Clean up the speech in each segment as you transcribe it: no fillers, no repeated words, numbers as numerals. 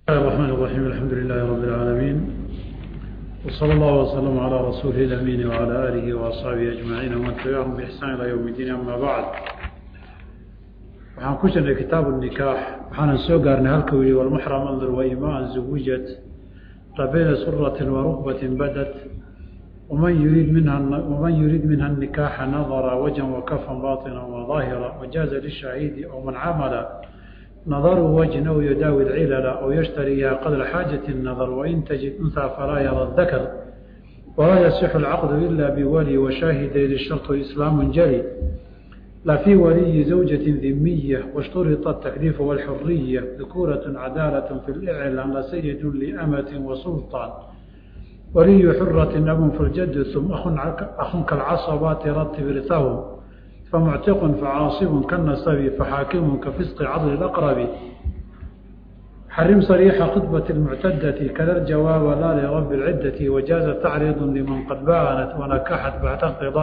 الرحمن الرحيم الحمد لله رب العالمين وصلى الله وسلم على رسوله الأمين وعلى آله وأصحابه أجمعين ومن تبعهم بإحسان إلى يوم الدين أما بعد waxaan ku jirnay kitaab النikaax waxaan soo gaarnay halka wili والمحرم انظر وإيماء زوجت بين سرة وركبة بدت ومن يريد منها النكاح نظر وجها وكفا باطنا وظاهرا وجاز للشهيد أو من عمل نظر وجه أو يداوي العلل أو يشتريها قدر حاجة النظر وإن تجد أنثى فلا يرى الذكر ولا يصح العقد إلا بولي وشاهد للشرط إسلام جلي لا في ولي زوجة ذمية واشترط التكليف والحرية ذكورة عدالة في الإعلان لا سيد لأمة وسلطان ولي حرة أب في الجد ثم أخ كالعصبات رتب رثهم فمعتق فعاصب كالنسب فحاكم كفسق عضل الأقرب حرم صريح خطبة المعتدة كذا الجواب لا لرب العدة وجاز تعريض لمن قد بانت ونكحت بعد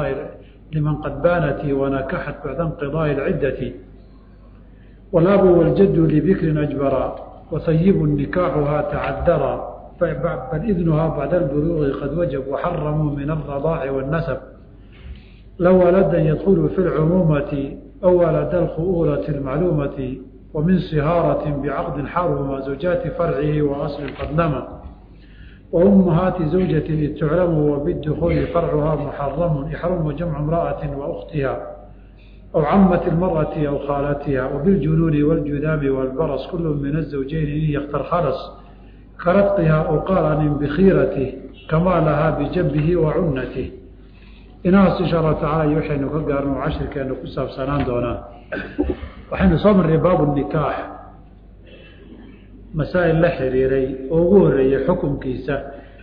انقضاء العدة والأب والجد لبكر أجبرا وطيب نكاحها تعذرا بل إذنها بعد البلوغ قد وجب وحرموا من الرضاع والنسب لو ولدا يدخل في العمومة أو ولد الخؤولة المعلومة ومن صهارة بعقد حرم زوجات فرعه وأصل قد نما وأمهات زوجة إذ تعلم وبالدخول فرعها محرم يحرم جمع امرأة وأختها أو عمة المرأة أو خالتها وبالجنون والجذام والبرص كل من الزوجين يختر خلص كرتقها أو قارن بخيرته كما لها بجنبه وعنته inaas insha Allah taala waxaynu ka gaarno 10keenu ku saabsanaan doonaa waxaynu soo marnay baab nikaax masaa'il la xiriiray oo ugu horeeyay xukunkiisa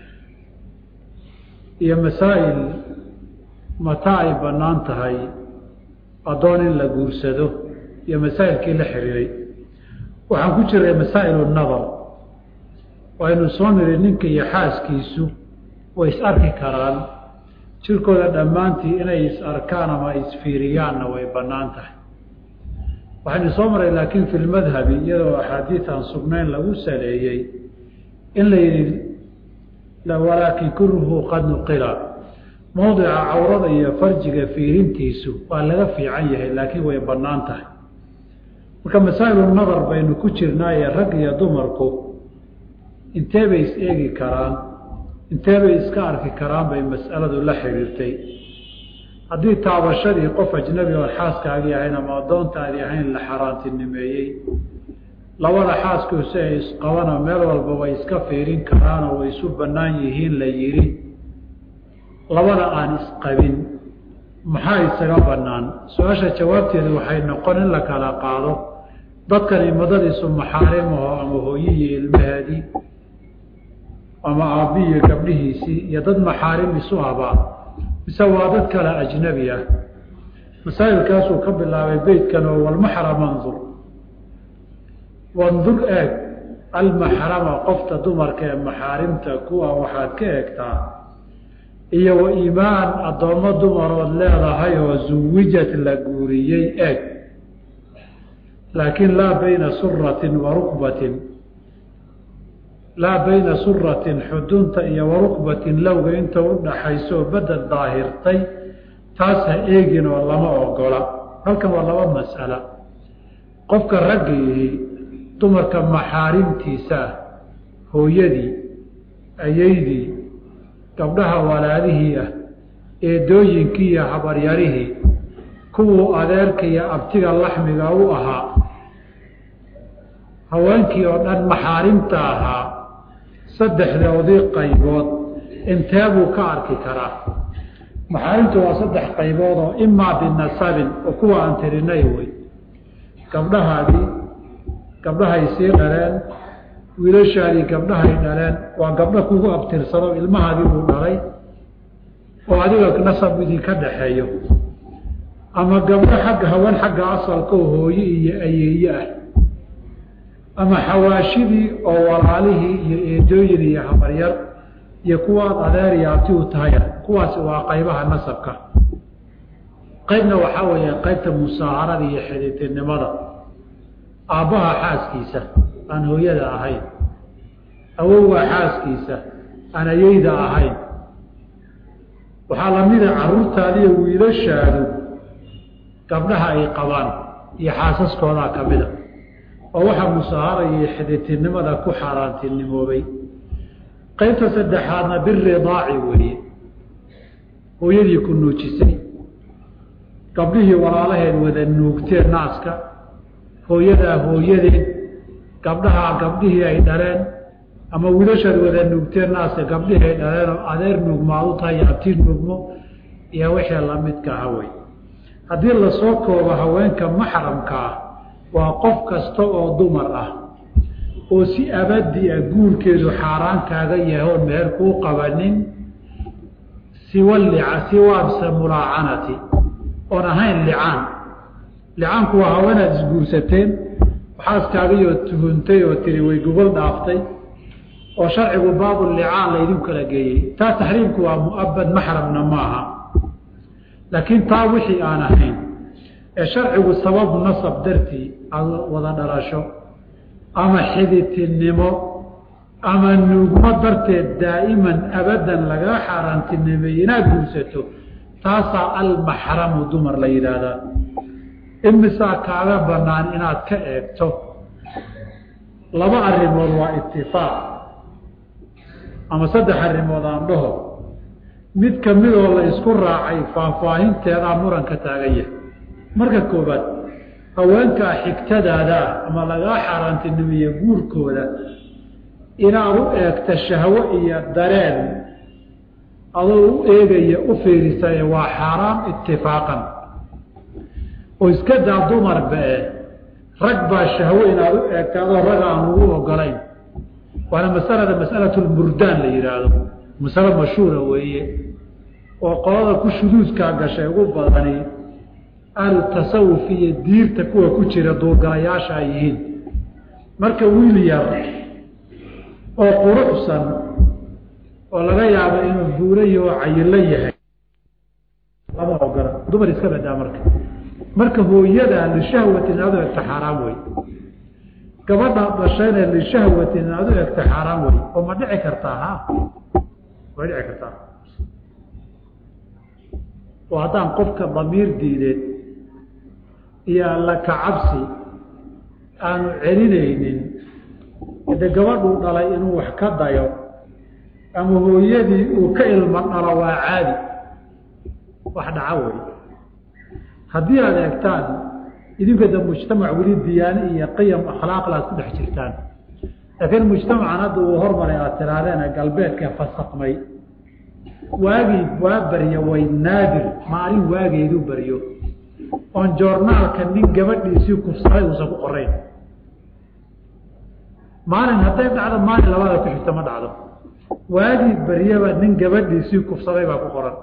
iyo masaa'il mataay banaan tahay adoon in la guursado iyo masaa'ilkii la xiriiray waxaan ku jiray masaa'il nadar waynu soo marnay ninka iyo xaaskiisu way is arki karaan jirkooda dhammaantii inay is arkaan ama isfiiriyaanna way bannaan tahay waxaynu soo maray laakiin fi lmadhabi iyadoo axaadiid aan sugnayn lagu saleeyey in la yidhi walaakin kuruhu qad nuqila mawdica cawrada iyo farjiga fiirintiisu waa laga fiican yahay laakiin way bannaan tahay marka masaa'ilu nadar baynu ku jirnaaye rag iyo dumarku intee bay is eegi karaan intee bay iska arki karaan bay mas'aladu la xiriirtay haddii taabashadii qof ajnabi oo xaaskaagii ahayn ama adoontaadii ahayn la xaaraantinimeeyey labada xaaskiisu ay isqabana meel walba way iska fiirin karaan oo way isu bannaan yihiin la yidhi labada aan isqabin maxaa isaga bannaan su-aasha jawaabteedu waxay noqon in la kala qaado dadkani madadiisu maxaarimaho ama hooyiyi ilmaheedii ama aabiyo gabdhihiisii iyo dad maxaarim isu abaa mise waa dad kale ajnabi ah masaa'ilkaasuu ka bilaabay beydkan oo walmaxram wandur eeg almaxrama qofta dumarka ee maxaarimta kuwa waxaad ka eegtaa iyo wa iimaan addoommo dumarood leedahay oo zuwijad la guuriyey eeg laakiin laa bayna suratin wa rukbatin laa bayna suratin xudunta iyo warukbatin lowga inta u dhaxayso badal daahirtay taas ha eegin oo lama ogola halkan waa laba mas'ala qofka raggiihi dumarka maxaarimtiisa ah hooyadii ayaydii gabdhaha walaalihii ah eedooyinkii iyo habaryarihii kuwuu adeerka iyo abtiga laxmiga u ahaa haweenkii oo dhan maxaarimta ahaa saddexdoodii qaybood intee buu ka arki karaa maxaarimtu waa 3 qaybood oo imaa binasabin oo kuwa aan tirinay wey gabdhahay sii dhaleen wiilashaadii gabdhahay dhaleen waa gabdho kugu abtirsado ilmahaadii uu dhalay oo adiga nasab idinka dhaxeeyo ama gabdho xagga haween xagga asalka oo hooye iyo ayeeye ah ama xawaashidii oo walaalihii iyo eedooyin iyo habaryar iyo kuwaad adeer iyo abti u tahay kuwaasi waa qaybaha nasabka qaybna waxaa weeye qaybta musaaharada iyo xidhiidhnimada aabbaha xaaskiisa aan hooyada ahayn awowgaa xaaskiisa aan ayayda ahayn waxaa lamida caruurtaadiiyo wiilashaadu gabdhaha ay qabaan iyo xaasaskoodaa ka mida oo waxaa musaahara iyo xiditinimada ku xaaraantinimoobay qaybta saddexaadna biridaaci weeye hooyadii ku nuujisay gabdhihii walaalaheed wada nuugteen naaska hooyadaa hooyadeed gabdhaha gabdhihii ay dhaleen ama wiilashaad wada nuugteen naaska gabdhihii ay dhaleen oo adeer nuugmaad u tahay iyo abti nuugmo iyo wixii lamidka aha wey haddii lasoo koobo haweenka maxramka ah waa qof kasta oo dumar ah oo si abadi ah guurkeedu xaaraan kaaga yahay oon meher kuu qabanin siwaabsa mulaacanati oon ahayn licaan licaanku waa haweenaad isguursateen xaaskaagaiyo tuhuntay oo tiri way gogol dhaaftay oo sharcigu baabulicaan laydinku kala geeyey taa taxriimku waa mu'abad maxramna maaha laakiin taa wixii aan ahayn ee sharcigu sabab nasab dartii wada dhalasho ama xiditinimo ama nuugmo darteed daa'iman abadan lagaa xaaraantinimeeye inaad guursato taasaa almaxramu dumar la yidhaahdaa imisaa kaaga banaan inaad ka eegto laba arrimood waa itifaaq ama saddex arrimood aan dhaho mid ka midoo la isku raacay faahfaahinteedaa muranka taagan yahay marka koobaad haweenkaa xigtadaada ama lagaa xaaraantinimeeye guurkooda inaad u eegta shahwo iyo dareen adoo u eegaya u fiirisaye waa xaaraam itifaaqan oo iska daa dumar bee rag baa shahwo inaad u eegta adoo rag aan ugu ogolayn waana masalatu lmurdaan la yidhaahdo masalo mashhuura weeye oo qolada ku shuduudkaa gashay ugu badani ahlu tasawuf iyo diirta kuwa ku jira duurgalayaasha ay yihiin marka wiil yar oo quruxsan oo laga yaabo inuu buurayo oo cayilo yahay lama ogola dumar iska badaa marka hooyada lishahwatin inaad u egta xaaraan wey gabadha dhashayna lishahwatin inaad u egta xaaraan wey oo ma dhici kartaa ha way dhici kartaa oo haddaan qofka damiir diideed iyo alla kacabsi aanu celinaynin de gabadhuu dhalay inuu wax ka dayo ama hooyadii uu ka ilmo dhalo waa caadi wax dhaca wey haddii aad eegtaan idinka de mujtamac weli diyaane iyo qiyam akhlaaqlaad ku dhex jirtaan laakiin mujtamacan hadda uu hormaray aad tiraahdeena galbeedka fasaqmay waagii waa baryo way naadir maalin waageedu baryo oon joornaalka nin gabadhiisii kufsaday uusan ku qorayn maalin hadday dhacdo maalin labada ku xigta ma dhacdo waagii baryaba nin gabadhiisii kufsaday baa ku qoran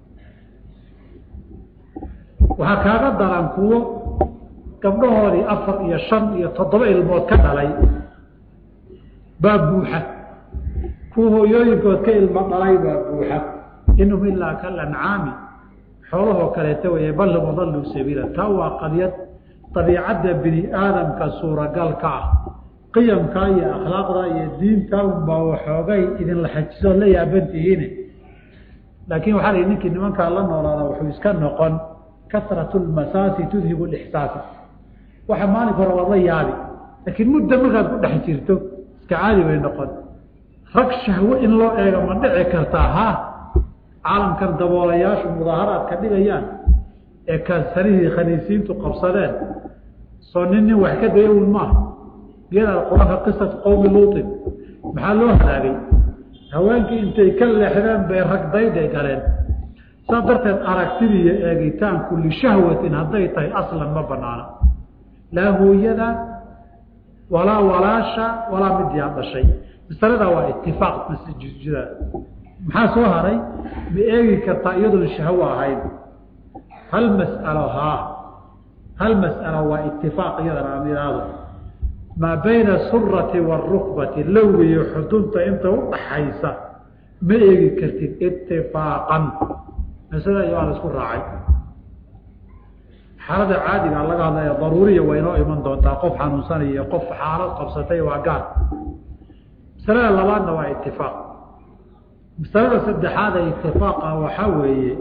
waxaa kaaga daran kuwo gabdhahoodii 4 iyo 5 iyo 7 ilmood ka dhalay baa buuxa kuwa hooyooyinkood ka ilmo dhalay baa buuxa inhum ilaa kalancaami xoolahoo kaleeta weeye bal hum adalluu sabiila taa waa qadiyad dabiicadda bini aadamka suuragalka ah qiyamka iyo akhlaaqda iyo diinta unbaa waxoogay idinla xajisoo la yaabantihiine laakiin waxaa layihi ninkii nimankaa la noolaada wuxuu iska noqon kasratu lmasaasi tudhibu lixsaasa waxa maalinka hore waad la yaabi laakiin mudda markaad ku dhex jirto iska caadi bay noqon rag shahwo in loo eego ma dhici kartaa ha caalamkan daboolayaashu mudaaharaadka dhigayaan ee kansarihii khaniisiintu qabsadeen soo nin wax ka daya un maaha iyada quraanka qisatu qowmi luutin maxaa loo halaagay haweenkii intay ka leexdeen bay ragdayday galeen saa darteed aragtidii iyo eegitaanku lishahwatin hadday tahay aslan ma banaana laa hooyada walaa walaasha walaa mid yaa dhashay masalada waa itifaaq masjidada maxaa soo haray ma eegi kartaa iyadoon shahwo ahayn hal mas'alo waa itifaaq iyadana aan iraado maa bayna surati wاrukbati lowga iyo xudunta inta u dhaxaysa ma eegi kartid itifaaqan masalada iyo waa la isku raacay xaalada caadiga laga hadlaya daruuriya waa inoo iman doontaa qof xanuunsanaya qof xaalad qabsatay waa gaar masalada labaadna waa itifaaq. masalada saddexaad ee itifaaqa waxaa weeye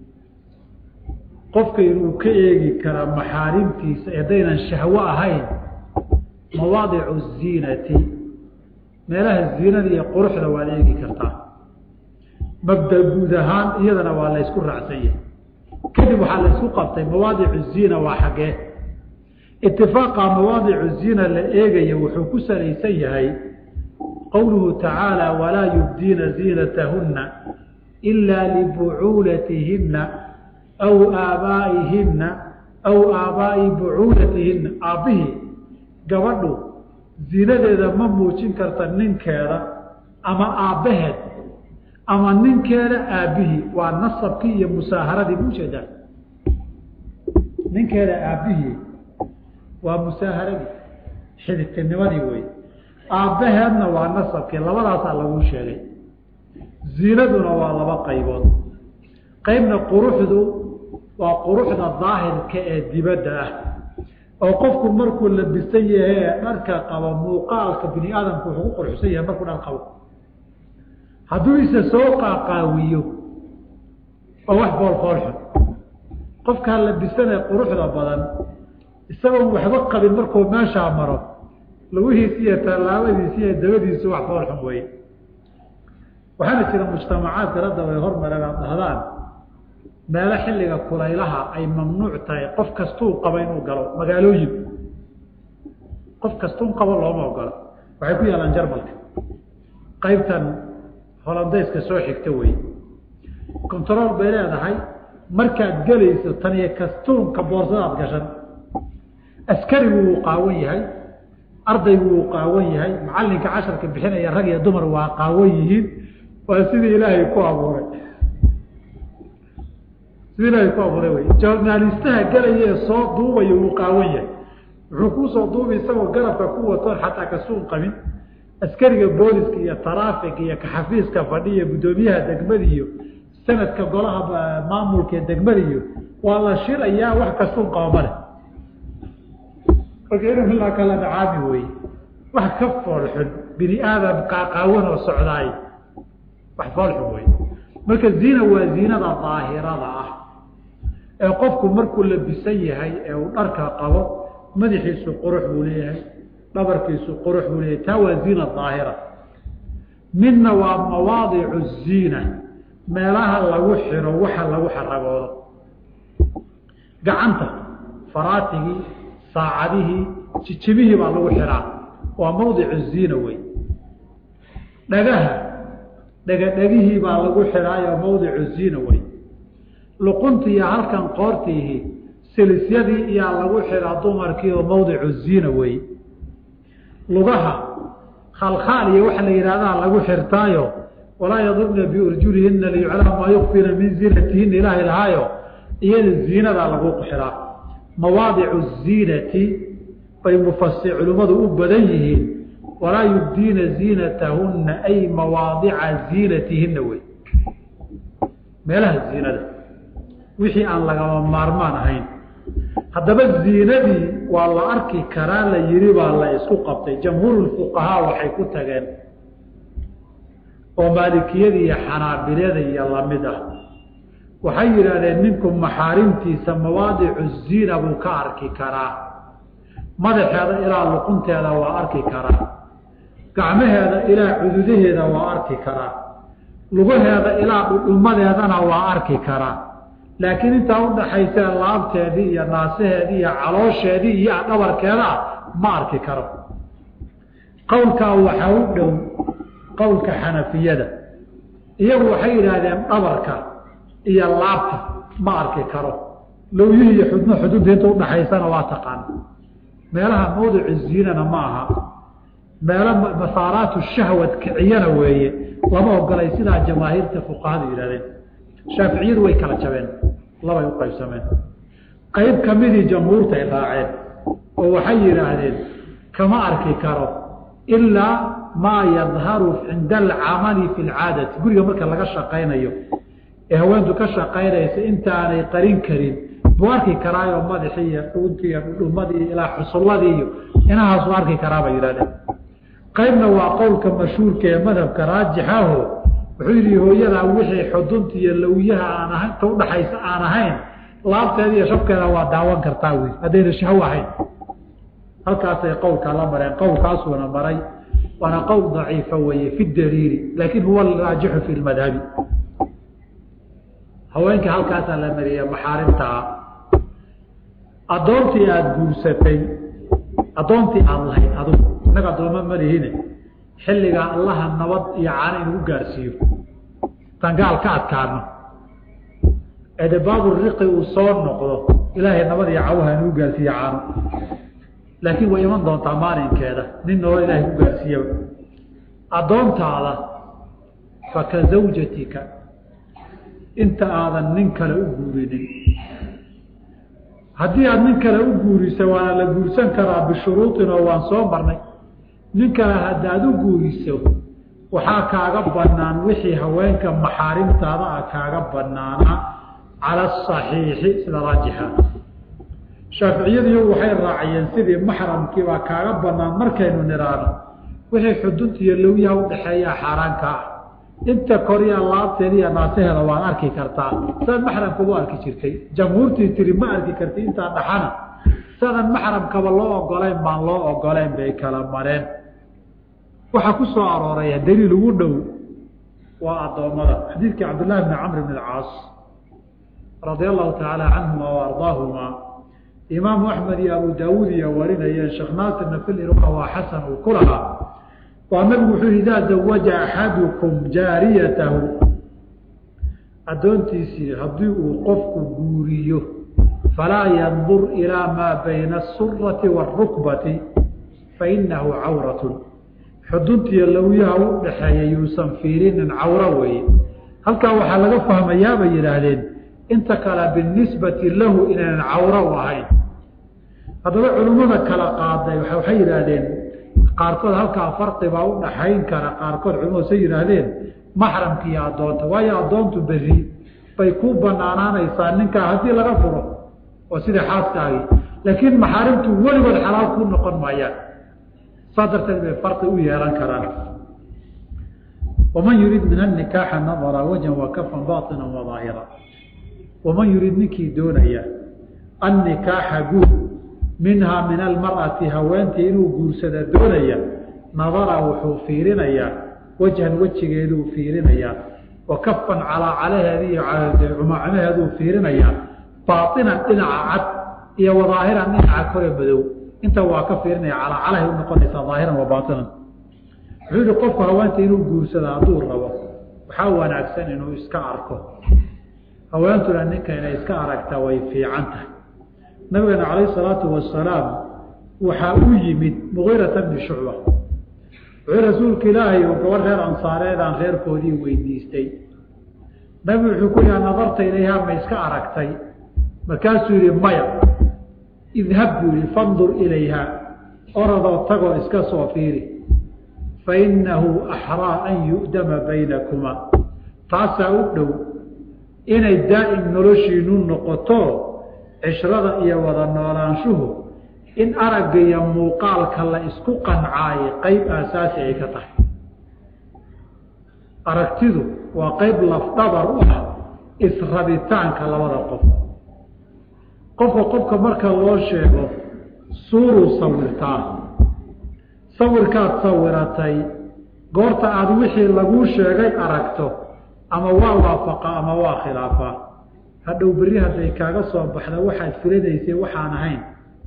qofka inuu ka eegi karaa maxaarimtiisa haddaynan shahwo ahayn mawaadicu ziinati, meelaha ziinada iyo quruxda waad eegi kartaa. mabda guud ahaan iyadana waa la ysku raacsan yahay. kadib waxaa la ysku qabtay mawaadicu ziina waa xaggee. itifaaqa mawaadicu ziina la eegayo wuxuu ku salaysan yahay qowluhu tacaala walaa yubdiina ziinatahunna ilaa libucuulatihinna aw aabaa'ihinna aw aabaa'i bucuulatihinna. aabbihii gabadhu ziinadeeda ma muujin karta ninkeeda ama aabbaheed ama ninkeeda aabbihii. waa nasabkii iyo musaaharadii buujeedaa. ninkeeda aabbihii waa musaaharadii, xididtinimadii wey. aabbaheedna waa nasabkii. labadaasaa lagu sheegay. ziinaduna waa laba qaybood. qaybna quruxdu waa quruxda daahirka ee dibadda ah oo qofku markuu labisan yahay ee dharka qabo muuqaalka bini aadamku wuxuu ku quruxsan yahay markuu dhar qabo. hadduu isa soo qaaqaawiyo oo wax boolfoolxun, qofkaa labisanee quruxda badan isagoon waxba qabin markuu meeshaa maro lugihiisi iyo tallaabadiisi iyo dabadiisu wax foolxun wey. waxaana jira mujtamacaadka hadda way hormareen aad dhahdaan meelo xilliga kulaylaha ay mamnuuc tahay qof kastuu qaba inuu galo. magaalooyin qof kastuun qabo looma ogolo. waxay ku yaalaan jarmalka qaybtan holandayska soo xigta wey. control bay leedahay. markaad gelayso tan iyo kastuunka boorsadaad gashan. askarigu wuu qaawan yahay, ardaygu wuu qaawan yahay, macallinka casharka bixinaya rag iyo dumar waa qaawan yihiin. waa sidii ilaahay ku abuuray. sidii ilaahay ku abuuray wey. joornaalistaha gelaya ee soo duubaya wuu qaawan yahay. wuxuu kuu soo duubay isagoo garabka ku wato xataa kasuun qabin. askariga booliska iyo taraafiga iyo kaxafiiska fadhiya guddoomiyaha degmada iyo sanadka golaha maamulka ee degmada iyo waa la shirayaa wax kasuun qaba male. marka inuu ilaa kala dhacaami wey. wax ka foolxun bini aadam qaaqaawan oo socdaay wax foolxun wey. marka ziina waa ziinada daahirada ah ee qofku markuu labisan yahay ee uu dharka qabo madaxiisu qurux buu leeyahay, dhabarkiisu qurux buu leeyahay. taa waa ziina daahira. midna waa mawaadicu ziina, meelaha lagu xiro waxa lagu xaragoodo. gacanta faraatigii, saacadihii, jijibihii baa lagu xiraa. waa mawdicu ziina wey. dhagaha dhagadhagihii baa lagu xiraayo mawdicu ziina wey. luquntiiyo halkan qoortiihii silisyadii iyaa lagu xiraa dumarkii oo mawdicu ziina wey. lugaha khalkhaal iyo waxa la yidhahdaa lagu xirtaayo walaa yadribna biurjulihina liyuclama maa yukfina min ziinatihina ilaahay lahaayo iyada ziinadaa lagu xiraa. mawaadicu ziinati bay culimmadu u badan yihiin. walaa yubdiina ziinatahunna ay mawaadica ziinatihina wey. meelaha ziinada wixii aan lagama maarmaan ahayn. haddaba ziinadii waa la arki karaa la yiri baa la isku qabtay. jamhuurulfuqahaa waxay ku tageen oo maalikiyada iyo xanaabilada iyo lamid ah. waxay yidhaahdeen ninku maxaarimtiisa mawaadicu ziina buu ka arki karaa. madaxeeda ilaa luqunteeda waa arki karaa. gacmaheeda ilaa cududaheeda waa arki karaa. lugaheeda ilaa dhudhumadeedana waa arki karaa. laakiin intaa udhaxaysa laabteedii iyo naasaheedii iyo caloosheedii iyo dhabarkeeda ma arki karo. qowlkaa waxaa u dhow qowlka xanafiyada. iyagu waxay yidhaahdeen dhabarka iyo laabta ma arki karo. lowyihii iyo xudunta inta udhaxaysana waa taqaan. meelaha mawdicu ziinana ma aha. meelo masaaraatu shahwad kiciyana weeye. lama ogolay sidaa jamaahiirta fuqahadu yidhahdeen. shaaficiyadu way kala jabeen, labay u qaybsameen. qayb kamidii jamhuurtay raaceen oo waxay yidhaahdeen kama arki karo ilaa maa yadharu cinda alcamali fi lcaadati. guriga marka laga shaqaynayo ee haweentu ka shaqaynaysa intaanay qarin karin buu arki karaayo madaxii iyo dhuuntii iyo dhudhumadii ilaa xusulladii iyo inahaasuu arki karaa bay yidhahdeen. qaybna waa qowlka mashhuurka ee madhabka raajixaho wuxuu yidhi hooyada wixii xudunta iyo lawyaha aan ahayn ta udhaxaysa aan ahayn laabteeda iyo shabkeeda waa daawan kartaa wey haddayna shahwo ahayn halkaasay qowlka la mareen qowlkaasuuna maray waana qowl daciifa weeye fi daliili laakin huwa raajixu fi lmadhabi haweenka halkaasaa la mariya maxaarimtaa addoontii aada guursatay addoontii aada lahayd adugu innaga addooma malihine xilligaa allaha nabad iyo caano inugu gaarsiiyo tangaal ka adkaano eedabaabu riqi uu soo noqdo ilaahay nabad iyo cawaha inugu gaarsiiyo caano laakiin way iman doontaa maalinkeeda nin nolol ilaahay ku gaarsiiyaba addoontaada faka zawjatika inta aadan nin kale u guurinin haddii aada nin kale u guurisa waana la guursan karaa bishuruutin oo waan soo marnay nin kale haddaad u guuriso waxaa kaaga banaan wixii haweenka maxaarimtaada ah kaaga banaanaa cala asaxiixi sida raajixa shaaficiyadiiyo waxay raaciyeen sidii maxramkii baa kaaga banaan markaynu niraano wixii xudunta iyo lawyaha udhaxeeyaa xaaraanka ah inta koriya laabteeda iyo naasaheeda waad arki kartaa saad maxramka u arki jirtay jamhuurtii tiri ma arki karti intaa dhaxana sadan maxramkaba loo ogolayn baan loo ogolayn bay kala mareen waxaa ku soo arooraya daliil ugu dhow waa addoommada xadiidkii cabdillahi bni camr bn alcaas radia allahu tacaala canhuma wa ardaahuma imaamu axmed iyo abu daawuud iyo warinayeen sheekh naasirna filirqa waa xasan uu ku lahaa waa nabigu wuxuu yihi idaa zawaja axadukum jaariyatahu addoontiisii haddii uu qofku guuriyo falaa yandur ilaa maa bayna asurati wاrukbati fainahu cawratun xuduntiiyo lawyaha u dhaxeeya yuusan fiirinin cawro weeye halkaa waxaa laga fahmayaa bay yidhaahdeen inta kale binisbati lahu inaynan cawro u ahayn haddaba culimmada kala qaaday waxay yidhaahdeen qaarkood halkaa farqi baa u dhaxayn kara qaarkood culimadu say yidhaahdeen maxramka iyo addoonta waayo addoontu berri bay ku banaanaanaysaa ninkaa haddii laga furo oo sidai xaaskaagii laakiin maxaarimtu weligood xalaal ku noqon maayaan saa darteed bay farqi u yeelan karaan waman yuriid min anikaaxa nadara wajhan wa kafan baطina wa daahira waman yuriid ninkii doonaya annikaaxa guud minhaa min almar'ati haweentii inuu guursada doonaya nadara wuxuu fiirinayaa wajhan wejigeeduu fiirinayaa wa kafan calaacalaheedi iyo cumaacamaheeduu fiirinayaa baainan dhinaca cad iyo wadaahiran dhinaca kore madow inta waa ka fiirinaya calaacalahay u noqonaysaa daahiran wa baainan wuxuu yihi qofku haweenta inuu guursada hadduu rabo waxaa wanaagsan inuu iska arko haweentuna ninka inay iska aragtaa way fiican tahay nabigeena calayhi salaatu wasalaam waxaa u yimid mugiirata bni shucba wuxuu rasuulka ilaahay oo gabadh reer ansaareedaan reerkoodii weydiistay nabigu wuxuu ku yihaa nadarta ilayhaa ma iska aragtay markaasuu yihi maya idhab buu yihi fandur ilayhaa oradoo tagoo iska soo fiiri fainahu axraa an yu'dama baynakuma taasaa u dhow inay daa'im noloshiinu noqoto cishrada iyo wada noolaanshuhu in aragga iyo muuqaalka la isku qancaaye qayb aasaasi ay ka tahay aragtidu waa qayb lafdhabar u ah israbitaanka labada qof qofka marka loo sheego suuruu sawirtaa sawirkaad sawiratay goorta aada wixii laguu sheegay aragto ama waa waafaqa ama waa khilaafaa hadhow berri hadday kaaga soo baxda waxaad filinaysay waxaan ahayn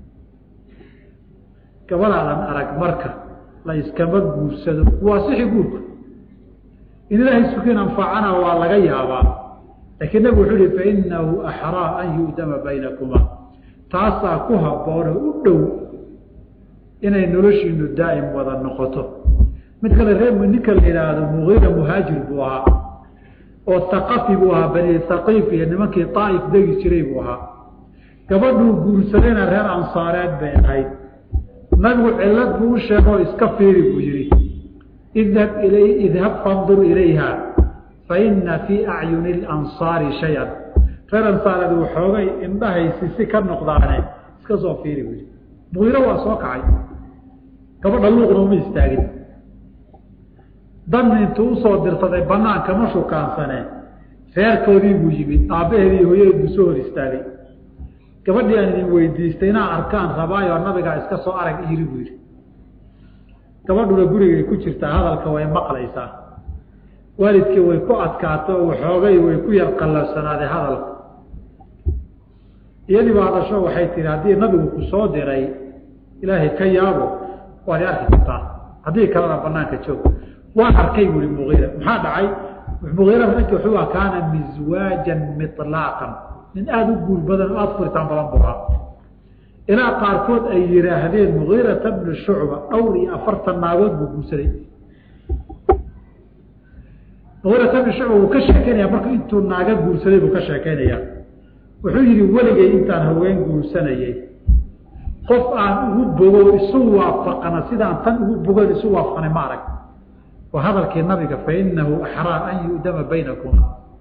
gabadhaadan arag marka la iskama guursado waa sixi guurka in ilaahay sukiin anfacana waa laga yaabaa laakiin nabigu wuxuu ihi fainahu axraa an yu'dama baynakuma taasaa ku habboonoo u dhow inay noloshiinu daa'im wada noqoto mid kale reer ninka la yidhaahdo mugiira muhaajir buu ahaa oo haqafi buu ahaa bani haqiif iyo nimankii daa'if degi jiray buu ahaa gabadhuu guursadayna reer ansaareed bay ahayd nabigu cillad buu u sheegoo iska fiiri buu yihi idhab fandur ilayha faina fii acyuni lansaari shay-an reer ansaareed waxoogay indhahaysi si ka noqdaane iska soo fiiri buu yihi mugiiro waa soo kacay gabadha luuqna uma istaagin dan intuu usoo dirsaday banaanka ma shukaansane reerkoodii buu yimid aabbaheedii hooyadeed buu soo hor istaagay gabadhii aan idin weydiistay inaa arkaan rabaayo nabigaa iska soo arag iiri buu yidhi gabadhuna gurigay ku jirtaa hadalka way maqlaysaa waalidkii way ku adkaato waxoogay way ku yar qallafsanaaday hadalka iyadii baa hadasho waxay tihi haddii nabigu ku soo diray ilaahay ka yaabo waad arki kartaa haddii kalena banaanka joog waan arkay buuri Mugiira maxaa dhacay Mugiira markii wuxuu kaana mizwaajan mitlaqan min aad u guul badan aad furitaan badan buuxa ilaa qaarkood ay yiraahdeen Mugiira ibn Shu'ba awri 40 naagood buu guursaday Mugiira ibn Shu'ba uu ka sheekeynaya marka intuu naaga guursaday buu ka sheekeynaya wuxuu yiri waligay intaan haween guursanayay qof aan ugu bogo isu waafaqana sidaan tan ugu bogo isu waafaqana ma arag وهذا النبي فإنه أحرى أن يؤدم بينكم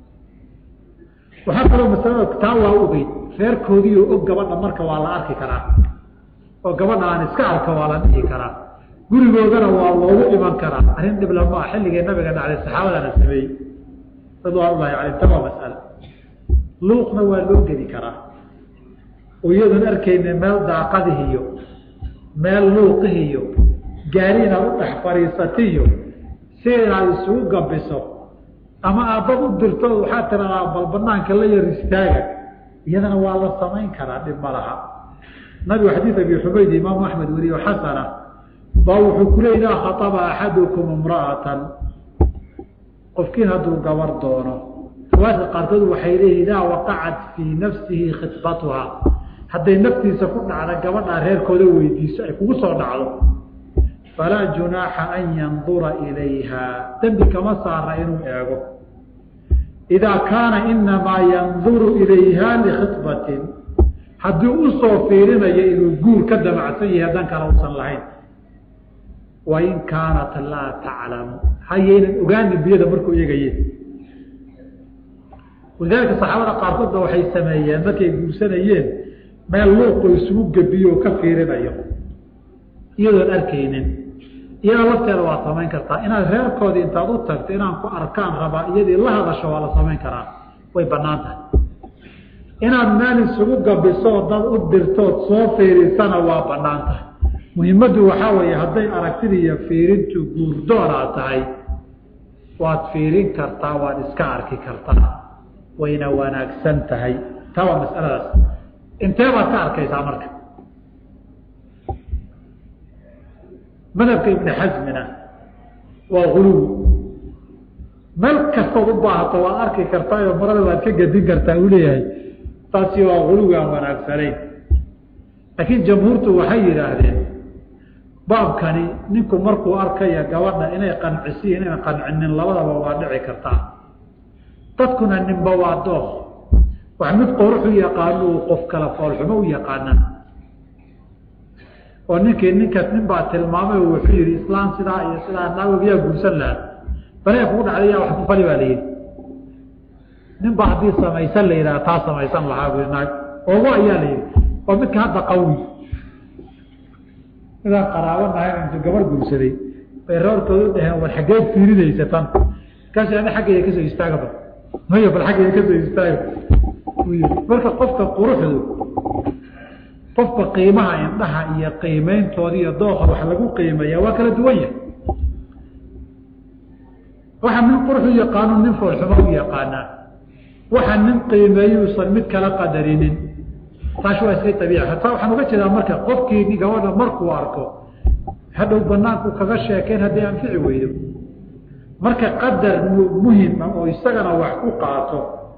وحتى لو مثلا كتاوى أبيد فير كوديو أقبضنا مركة وعلى أركي كرا وقبضنا عن إسكارك وعلى أركي كرا قولوا قولنا والله إيمان كرا أهين بلا ما حل النبي قال على الصحابة على السبي رضوان الله عليه تبع مسألة لوقنا ولوق دي كرا ويدن أركي من مال دعقده هيو مال لوقه هيو جارينا وطح فريستيو سير على السوق قبسه أما أبغى الدكتور وحتى أنا بالبنان كله يرستاج يدنا والله سمين كرا بالمرها نبي حديث أبي حبيب إمام أحمد وري وحسنة ضوح كل إذا خطب أحدكم امرأة قفكين هدو قبر دونه واثق قرطه وحيره إذا وقعت في نفسه خطبتها حتى نفسي سكون على قبرنا غير كله ويديس يكوسر على فلا جناح أن ينظر إليها تنبك ما صار إنه إعجب إذا كان إنما ينظر إليها لخطبة حد أصو فيرنا يقول كده مع سيئة ذنك لو صلحين وإن كانت لا تعلم حيين أغاني بيدا مركو إيجايين ولذلك الصحابة قارطة وحي السمايين مكي يقول سنيين ما يلوقوا يسوق بيو كفيرنا يدو الأركينين إيانا لفتير waa samayn kartaa inaad reerkoodii intaad u tagto inaan ku arkaan rabaa iyadii la hadasho waa la samayn karaa way banaantahay inaad meel isugu gabiso dad u dirtood soo fiirisana waa banaantahay muhiimadu waxa weeye hadday aragtida iyo fiirintu guurdoon tahay waad fiirin kartaa waad iska arki kartaa wayna wanaagsan tahay tawa mas'aladaas intee baad ka arkaysaa marka مذهب ابن حزمنا وغلو ملك الصدبة طوارك كرتاي ومرة ذلك جدين كرتاي وليه تاسي وغلو وانا أكثرين لكن جمهورته وحير أهلين باب كاني نكو مركو أركيا قوانا إنا يقنعسي إنا يقنعني الله ووادعي كرتاي تذكن أن نبوادوه وحمد قرحوا يقانوا قف كلفوا الحمو يقانا ونكي نبع تلمامه وحير إسلام سلاء يسلاء ناوي بيها قرسل لها فلا يقول عليها وحكو فلي باليه نبع دي سميسان لها تا سميسان لها بيناك وهو إياليه ومثل هذا قوي إذا قراوانا هاي أنت قبر قرسلي فيرور كذلك والحقائد فيري ليستان كاسي أنا حقا يكسو يستاقب هيا فالحقا يكسو يستاقب مركا قفك قروح qofka qiimaha indhaha iyo qiimeyntoodi iyo dooqa wax lagu qiimeeyaa waa kala duwan yahay waxa min qurux yaqaan nin foolxumo yaqaan waxa nin qiimeeyo san mid kala qadarinin taas waa si tabiici ah taa waxaan uga jeedaa marka qofkii gabadha markuu arko hadhow banaanku kaga sheekeen hadii aan fici weydo marka qadar muhiim ah oo isagana wax ku qaato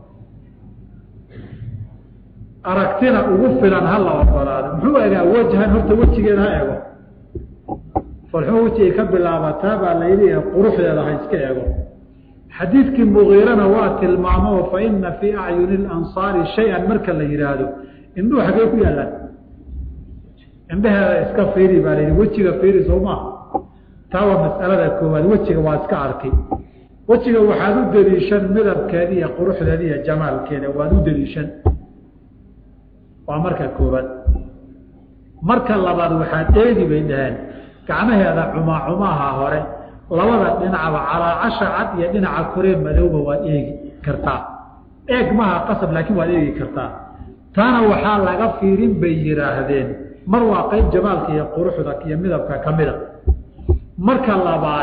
aragtina ugu filan hal la walaalo muxuu eegaa wajahan horta wajigeeda eego farxo wajiga ka bilaabataa baa la yiri quruxdeeda ha iska eego xadiidkii Mughirana waa tilmaamo fa inna fi a'yuni al-ansari shay'an marka la yiraahdo indhu xagee ku yaalaan indhaha iska fiiri baa la yiri wajiga fiiri sooma tawa mas'alada koowaad wajiga waa iska arkay wajiga waxaad u daliishan midabkeeda iyo quruxdeeda iyo jamaalkeeda waad u daliishan waa marka koobaad marka labaad waxaa eegi bay dhahan gacmaheeda cumaaha hore labada dhinacba calaacsha cad iyo dhinaca koree madowba waad eegi kartaa eeg maha qasab laakiin waad eegi kartaa taana waxaa laga fiirin bay yidhaahdeen mar waa qayb jamaalka iyo quruxda iyo midabka ka mida marka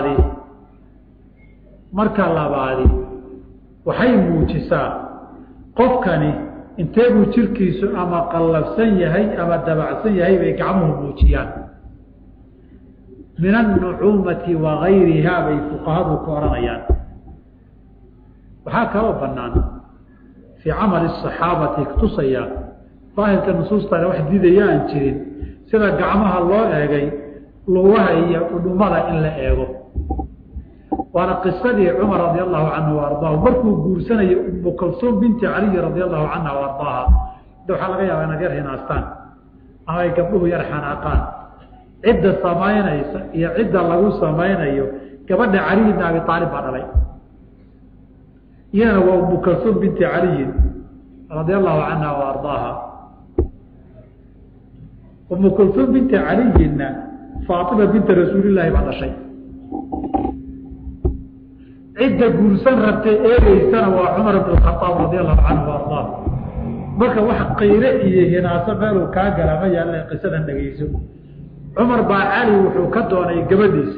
labaadi waxay muujisaa qofkani inteebuu jirkiisu ama qallafsan yahay ama dabacsan yahay bay gacmuhu muujiyaan min annucuumati wa gayrihaa bay fuqahadu ku oranayaan waxaa kaloo bannaan fii camali asaxaabati kutusaya daahirka nusuustana wax diidaya aan jirin sida gacmaha loo eegay lugaha iyo dhudhumada in la eego waana qisadii cumar radi allahu canhu waardaahu markuu guursanayo umu kalsuum binti caliyi radi allahu canha waardaaha waxaa laga yaabaa inaad yar hinaastaan ama ay gabdhuhu yar xanaaqaan cidda samaynaysa iyo cidda lagu samaynayo gabadha caliyi bn abi aalib baa dhalay iyana waa umu kalsuum binti caliyin radi allahu canha waardaaha umu kalsuum binti caliyinna faatima binta rasuulilaahi baa dhashay cidda guursan rabtay eegeysana waa cumar bn khaaab radi allahu canhu ardaa marka wax qayre iyo hinaaso meeluu kaa gala ma yaalla qisadan dhegeyso cumar baa cali wuxuu ka doonay gabadhiisa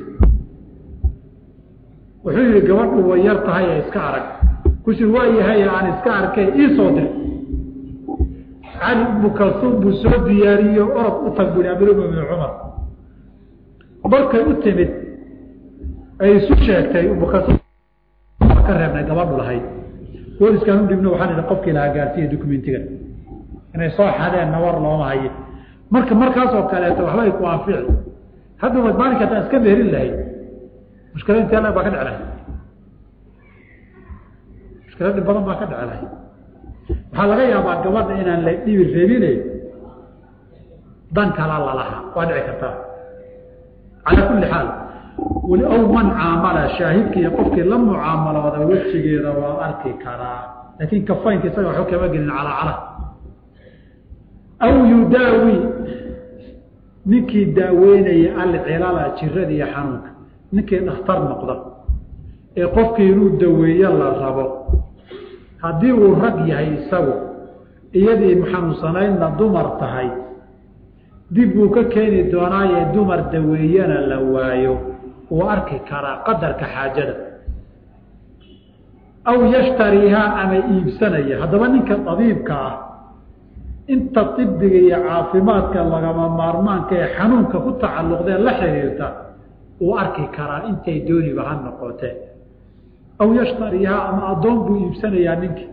wuxuu yihi gabadhu way yar tahay ee iska arag kusi waa yahay aan iska arkay ii soo dir cali umu kalsuum buu soo diyaariyo orod u tag bui amiirmuminin cumar markay u timid ay isu sheegtay umu kalsuum ka reebnay gabadhu lahayd booliskaan u dhibno waxaan idhi qofkii lahaa gaarsiiya documentiga inay soo xadeen nawar looma haye markaasoo kaleeto waxba ay ku anfici hadda waad maalinka hataa iska meerin lahayd mushkila intee lag baa ka dhec lahay mushkila dhib badan baa ka dhece lahay waxaa laga yaabaa gabadha inaan la dhibi reebine dan kala lalaha waa dhici kartaa calaa kulli xaal weli aw man caamala shaahidka iyo qofkii la mucaamalooda wejigeeda waa arki karaa laakiin kafaynka isaga waxba kama gelin calacala aw yudaawi ninkii daaweynaya alcilala jirada iyo xanuunka ninkii dhakhtar noqda ee qofkii inuu daweeyo la rabo haddii uu rag yahay isagu iyadii xanuunsanaydna dumar tahay dib buu ka keeni doonaaye dumar daweeyana la waayo wuu arki karaa qadarka xaajada aw yashtariihaa ama iibsanaya haddaba ninka dabiibka ah inta ibiga iyo caafimaadka lagama maarmaanka ee xanuunka ku tacalluqdee la xiriirta wuu arki karaa intay dooniba ha noqotee aw yashtariihaa ama addoon buu iibsanayaa ninkii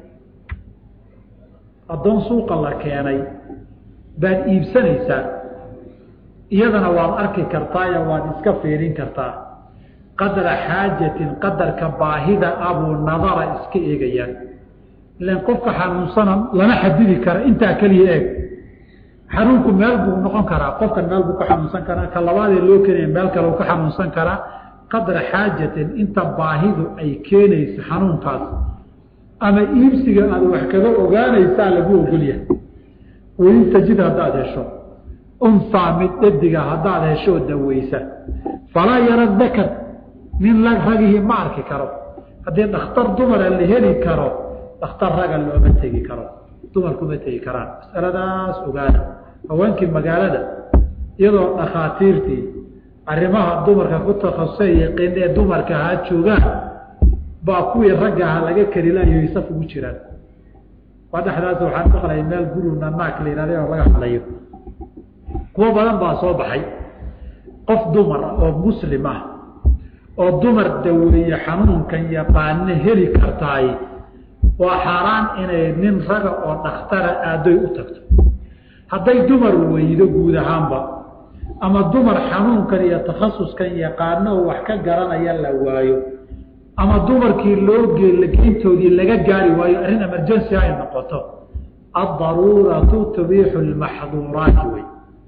addoon suuqa la keenay baad iibsanaysaa iyadana waad arki kartaayo waad iska fiirin kartaa qadra xaajatin qadarka baahida abuu nadara iska eegayaan ilan qofka xanuunsana lama xadidi kara intaa keliya eeg xanuunku meel buu noqon karaa qofkan meel buu ka xanuunsan karaa ka labaadee loo keenaya meel kale uu ka xanuunsan karaa qadra xaajatin inta baahidu ay keenayso xanuunkaas ama iibsiga aad wax kaga ogaanaysaa lagu ogolyahay wain tajid haddaad hesho unsaa mid dhadiga haddaad heshoo daweysa falaa yara dakar nin ragihii ma arki karo haddii dhakhtar dumara la heli karo dhakhtar raga looma tegi karo dumarkuma tegi karaan masaladaas ogaada haweenkii magaalada iyadoo dhakhaatiirtii arrimaha dumarka ku takhasusay yaqiin ee dumarka ha joogaan baa kuwii raggaha laga kari laayo saf ugu jiraan waa dhexdaas waxaan maqlay meel guruna naak la yihahda oo laga hadlayo kuwo badan baa soo baxay qof dumar ah oo muslim ah oo dumar daweeye xanuunkan yaqaana heli kartaay waa xaaraan inay nin raga oo dhakhtara aadoy u tagto hadday dumar weydo guud ahaanba ama dumar xanuunkan iyo takhasuskan yaqaano wax ka garanaya la waayo ama dumarkii loo geyntoodii laga gaari waayo arrin emergency ay noqoto addaruuratu tubiixu lmaxduuraati wey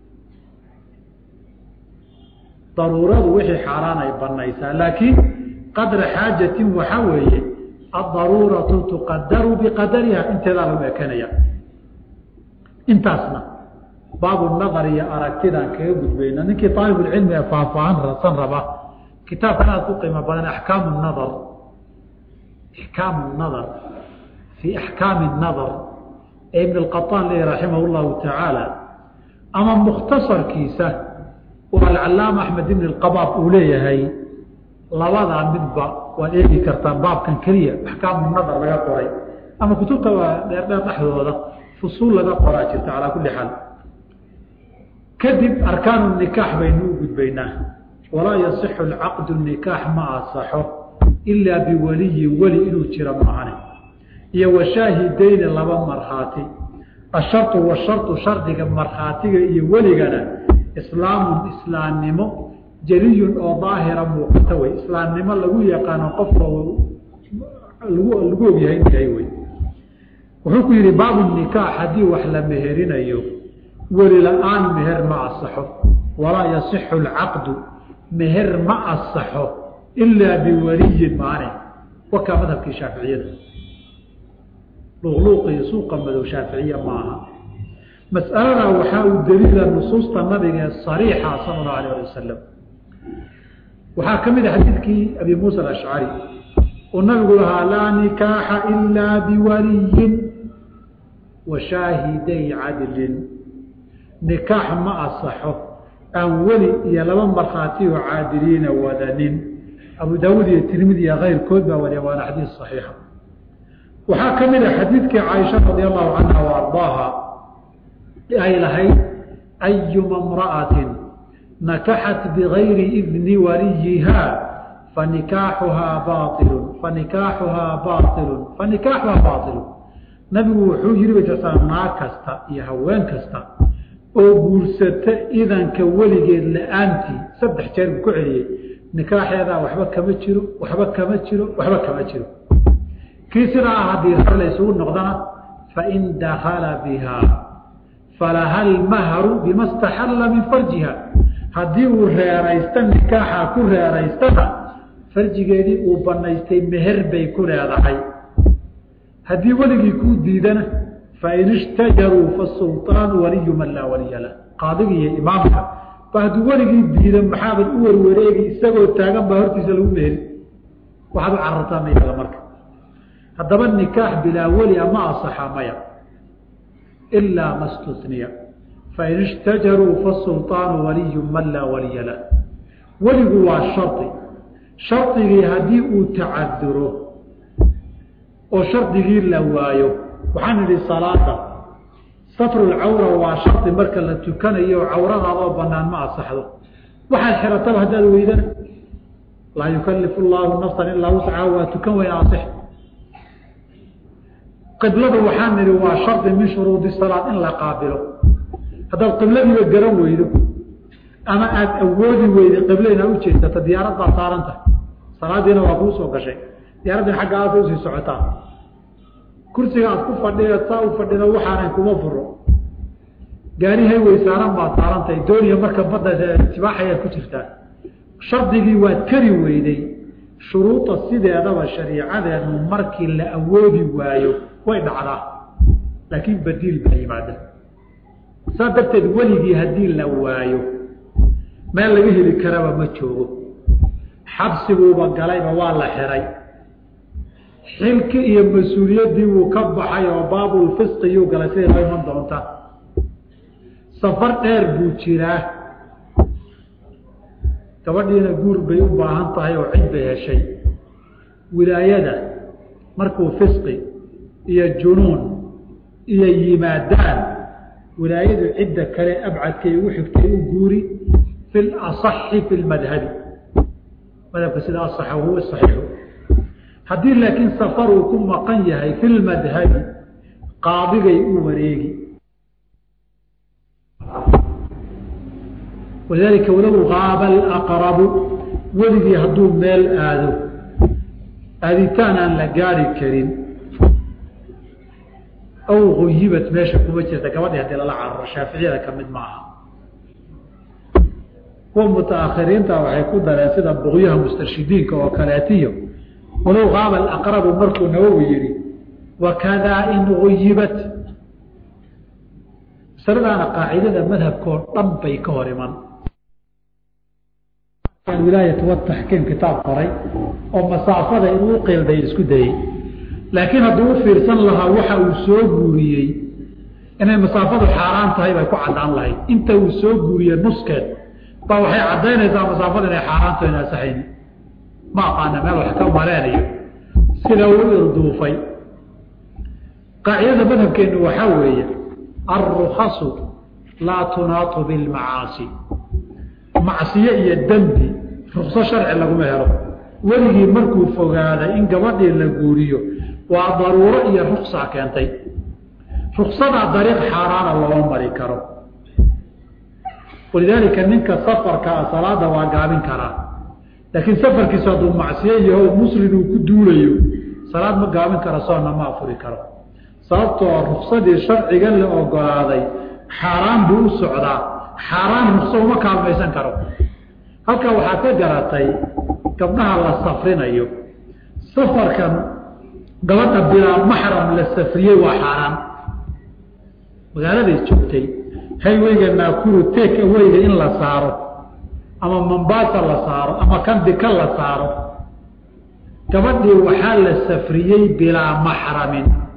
daruuradu wixii xaaraan ay banaysaa laakiin qadra xaajatin waxaa weeye addaruuratu tuqadaru biqadariha inteedaa lagu ekanaya intaasna baabu nadar iyo aragtidaan kaga gudbayna ninkii aalibulcilmi ee faahfaahan rasan raba كتاب كان قيمة بدن أحكام النظر في أحكام النظر ابن القطان لي رحمه الله تعالى أما مختصر كيسة والعلامة أحمد بن القباب أوليه هي لوضع مدبع وإيدي كرتان باب كان كريه أحكام النظر لغا قرأي أما كتبتها لا تحضر فصول لغا قرأي على كل حال كذب أركان النكاح بينه ولا يصح العقد النكاح مع صحه إلا بولي ولي إنه ترى معنا وشاهدين لبا مرخاتي الشرط والشرط شرطك مرخاتي ولينا إسلام نمو جلي أو ظاهر مقتوي إسلام نمو لغو يقان قفر لغو بيهين كيوي وحكو يري باب النكاح هدي وحلا مهرين أيوه وللآن مهر مع الصحة ولا يصح العقد مهر مع الصحة إلا بولي معنا وكمذهب كشافعية لغلوق يسوق مذهب شافعية معها مسألة وحاول دليل النصوص النبي الصريحة صلى الله عليه وسلم وحاكم حديثك أبي موسى الأشعري ونقول لها لا نكاح إلا بولي وشاهدي عدل نكاح ما أصحه أن ولي يلبن مرخاتي وعادلين وذنين أبو داود الترمذي غير كذبة وليوان حديث صحيحة وحاكم حديثك عائشة رضي الله عنها وأرضاها أي لهي أيما امرأة نكحت بغير إذن وليها فنكاحها باطل نبي وحوجي بجسام ما كستا يهوان كستا oo guursata idanka waligeed la'aantii 3 jeer ku celiyay nikaaxeeda waxba kama jiro kiisina hadii la isugu noqdana fa in dakhala biha falaha al-mahru bima istahalla min farjiha hadii uu reeraysta nikaaxa ku reeraystana farjigeedii uu banaystay meher bay ku leedahay hadii waligii ku diidana فإن اشتجروا فالسلطان ولي من لا ولي له قاضي إمامك بعد ولي ديدا محابد أول وريقي استقوا التاقم بهرتي سلومهن وحدوا عرطان إلى مركب هذا النكاح بلا ولي ما أصح ميا إلا ما استثنيا فإن اشتجروا فالسلطان ولي من لا ولي له ولي هو شرطي هديء تعذره وشرطه لوايه وحان للصلاة سطر العورة وشرط مركز لتكن عورها الله بنان ما أصحده وحان حرطبها هذا الويدان لا يكلف الله نفسا إلا وسعها وتكن ويأصح قبله وحان لوا شرط من شروط الصلاة إلا قابله هذا القبلة يبقرون ويده أما أولي ويده قبلين أوجه تديارات صارنته صلاة دينا وقوس وكشي ديارات حق آسوسي سعطان كرسي أسكو فردية صاو فردية وحانا كما فرو قاري هاي ويساران با صارانتا دوريا مركب بدا اتباحة يكتفتان شرطي واتكري ويدي شروط السيدة هذا والشريعة أنه مركي لأودي وايو وين على لكن بديل بأي بعد صادرت الولي هديل لوايو ما لقيه لكرامة مجهوه حبسه وبقالي والله حري حلك iyo mas'uuliyadii uu ka baxay oo baabul fisq iyo galasay ay man doonta safar dheer buu jiraa gabadhiina guur bay u baahan tahay oo cid bay heshay wilaayada markuu fisqi iyo junuun iyo yimaadaan wilaayadu cidda kale abcadkay ugu xigtay u guuri fil asahhi fil madhhabi madhabka sida asahhu huwa sahih haddii laakiin safar uu ku maqan yahay fil madhabi qaadigay u wareegi ولذلك ولو غاب الأقرب ولدي هدو ميل آدو أذيتان أن لقاري كريم أو غيبت ماشا كوبتي تكواتي هدي للعر الشافعية كمد معها هم متأخرين وحيكون دراسة بغيها مسترشدين كوكالاتية ولو غاب الأقرب مركو نووي وكذا إن غيبت سردنا قاعدة المذهب كون طنبي كورمان الولاية والتحكيم كتاب قري ومسافة إنه قيل ده يسكت ده لكن هدو فيرسن لها وحا وسوغوريي إن المسافة حرام تهي بيكون عدان الله انت وسوغوريي نسكت فوحي عدين إذا مسافة إنه حرام تهي ناسحين ما قانا مالو حكام ملاني سلو الضوفي قاعدة مذهب كأنه وحوية الرخص لا تناط بالمعاصي معصية الدنبي رخصة شرع لكم يهرب ولغي مركو فوقانا إن قبضي لقوريو وضرورة هي رخصة كانتي رخصة طريق حرام الله أمري كرو ولذلك أنك سفر كصلاة وقابين كرا لكن سفر كسادو معصية هو مسلم وكدوليو صلاة مقابين كرا صارنا ما أفري كرو صلاة الرخصة دي الشرع قال له أقول حرام بو سعدا حرام رخصة وما كان ميسان كرو هكا وحاكا قراتي كبناها الله السفرين أيو سفر كان قلت بلا محرم للسفرية وحرام وقال لي شفتي هاي ويجا ناكورو تيك ويجا إن لا صاروا أما منباسا لا صاروا أما كان ديك لا صاروا كبدي وحال السفرية بلا محرم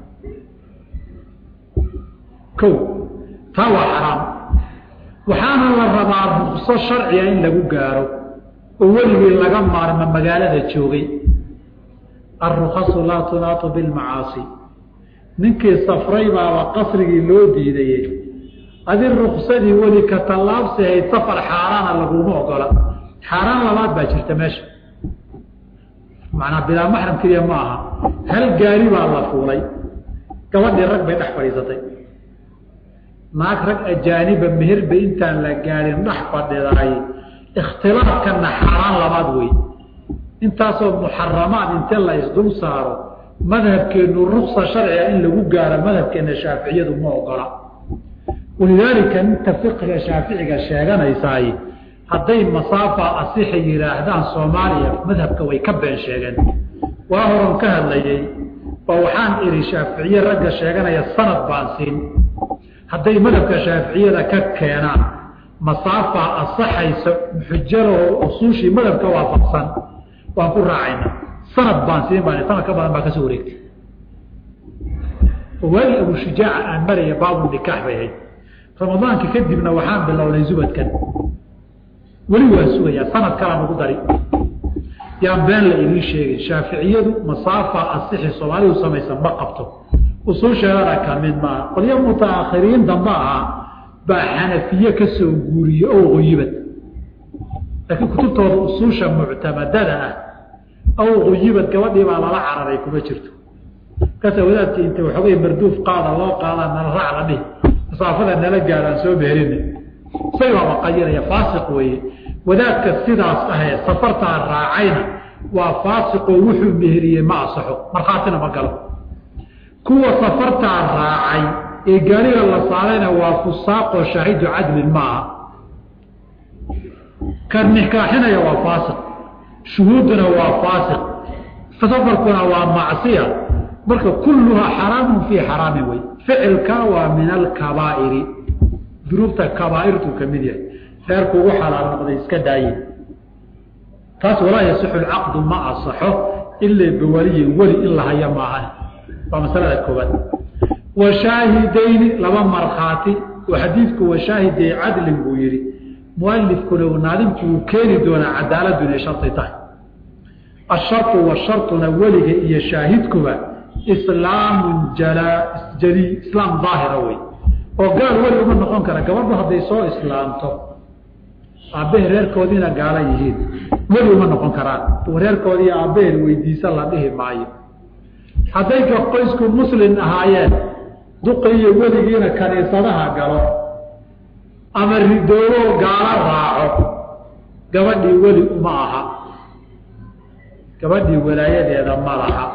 كو فهو حرام وحان الله رضا رخصة شرعية إن لقو قارو وولي لقم مارما مقالة تشوغي الرخص لا تناط بالمعاصي ننكي صفري وقصري لودي دي هذه الرخصة دي ولي كتلاب سيهي سفر حارانا لقو معقلة حاران لمات باجر تماشي معنى بلا محرم كده معها هل قاربا الله فولي كواني الرقبة يتحفريزتي معك رقبة جانبا مهر بإنتان لقارين نحفر دي اختلاف كان حاران لمات وي intaasoo muxaramaad inta la isdul saaro madhabkeenu ruqsa sharciga in lagu gaaro madhabkeena shaaficiyadu ma ogola walidaalika inta fiqhiga shaaficiga sheeganaysaay hadday masaafa asixi yiraahdaan Soomaaliya madhabka way ka been sheegan waa horan ka hadlayay waxaan iri shaaficiye ragga sheeganaya sanad baan siin hadday madhabka shaaficiyada ka keenaan masaafa asaxaysa xujaro usuushi madhabka waafaqsan وأنكو راعينا سند بانسين باني سند كبالا ما كسو ريكت ووالي أبو شجاع أن مري باب النكاح بيهي رمضان كدبنا وحام بالله وليزوبت كان ولي واسوية سند كلام قدري يعني بان لإلي شيء شافعية مصافة الصحي الصومالي وسميسا مقبته وصول شهارة كان من ما قل يوم متآخرين دماءها بحنفية كسو قورية أو غيبت لكن كتبته أصوشا معتمدة أو غيبت كوادي ما لا عربي كما جرت كسودات أنت وحوي مردوف قال الله قال أن الرعل به صافنا أن نلقى على سوء بهرين سيوا وقير يا فاسق وذاك السيدة أصحي سفرتها الراعين وفاسق ووحو بهرية ما أصحو مرخاتنا ما قالوا كوة سفرتها الراعين إيقالي الله صالينا وفساق وشهيد عدل الماء كان نحكاحنا يا فاسق شهودنا وفاسق فسفركنا ومعصية بل كلها حرام في حرام وي فعلك ومن الكبائر ذنوبتك كبائر كمية خيرك وحلال نقضي اسكداي تاس ولا يصح العقد ما أصحه إلا بولي ولي إلا هيا معه فمسألة الكبات وشاهدين لما مرخاتي وحديثك وشاهدي عدل بويري مؤلف كله نادمك وكيني دون عدالة دون شرطتين الشرط والشرط نوله إيا شاهدكما إسلام جلي إسلام ظاهر وي وقال ولي أمن نقوم كنا قبضها ديسو إسلامته أبيه رير كودينا قال يهيد ولي أمن نقوم كنا ورير كودي أبيه ويديس الله به معي حديك قيسكم مسلم أهايان دقية ولينا كنيسانها قالوا أما الردورو قال راعو قبضي ولي أماها قبضي ولاية هذا مرحا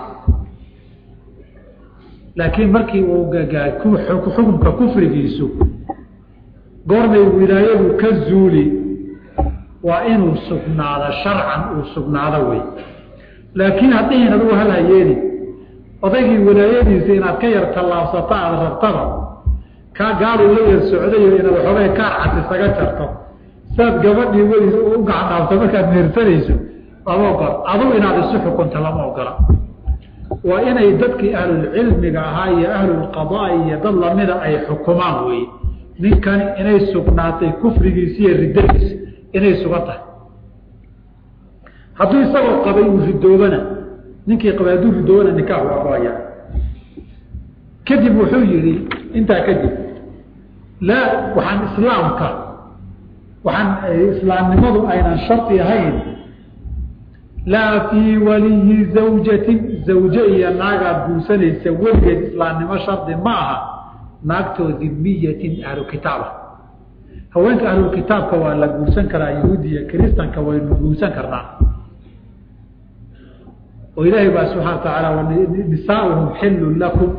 لكن مركي حكمك كفر فيسو قرمي ولاية كالزولي وإنه سبنا هذا شرعا وسبنا هذا وي لكن هاتين هذو هلا يلي وضيقي ولاية زينات كيرت الله سطاع الرطبة قالوا لي السعودية إن الحرية كارعة سجترته saad gabadhii weli u gacan dhaafto markaad meersanayso lama ogola adugu inaad isu xukunta lama ogola waa inay dadkii ahlulcilmiga ahaa iyo ahlulqadaa iyo dad lamida ay xukumaan weye ninkani inay sugnaatay kufrigiisa iyo riddadiisa inay sugan tahay hadduu isagoo qabay uu ridoobana ninkii qabay hadduu ridoobana nikaax waa go-aya kadib wuxuu yidhi intaa kadib laa waxaan islaamnimadu aynan shardi ahayn laa fii waliyi zawjatin zawje iyo naagaad guursanaysa weligeed islaamnimo shardi ma aha naagtoo dimiyatin ahlu kitaaba haweenka ahlulkitaabka waa la guursan karaa yahuudi iyo kiristanka waynu guursan karnaa oo ilaahay baa subxana wa tacaala nisaauhum xillun lakum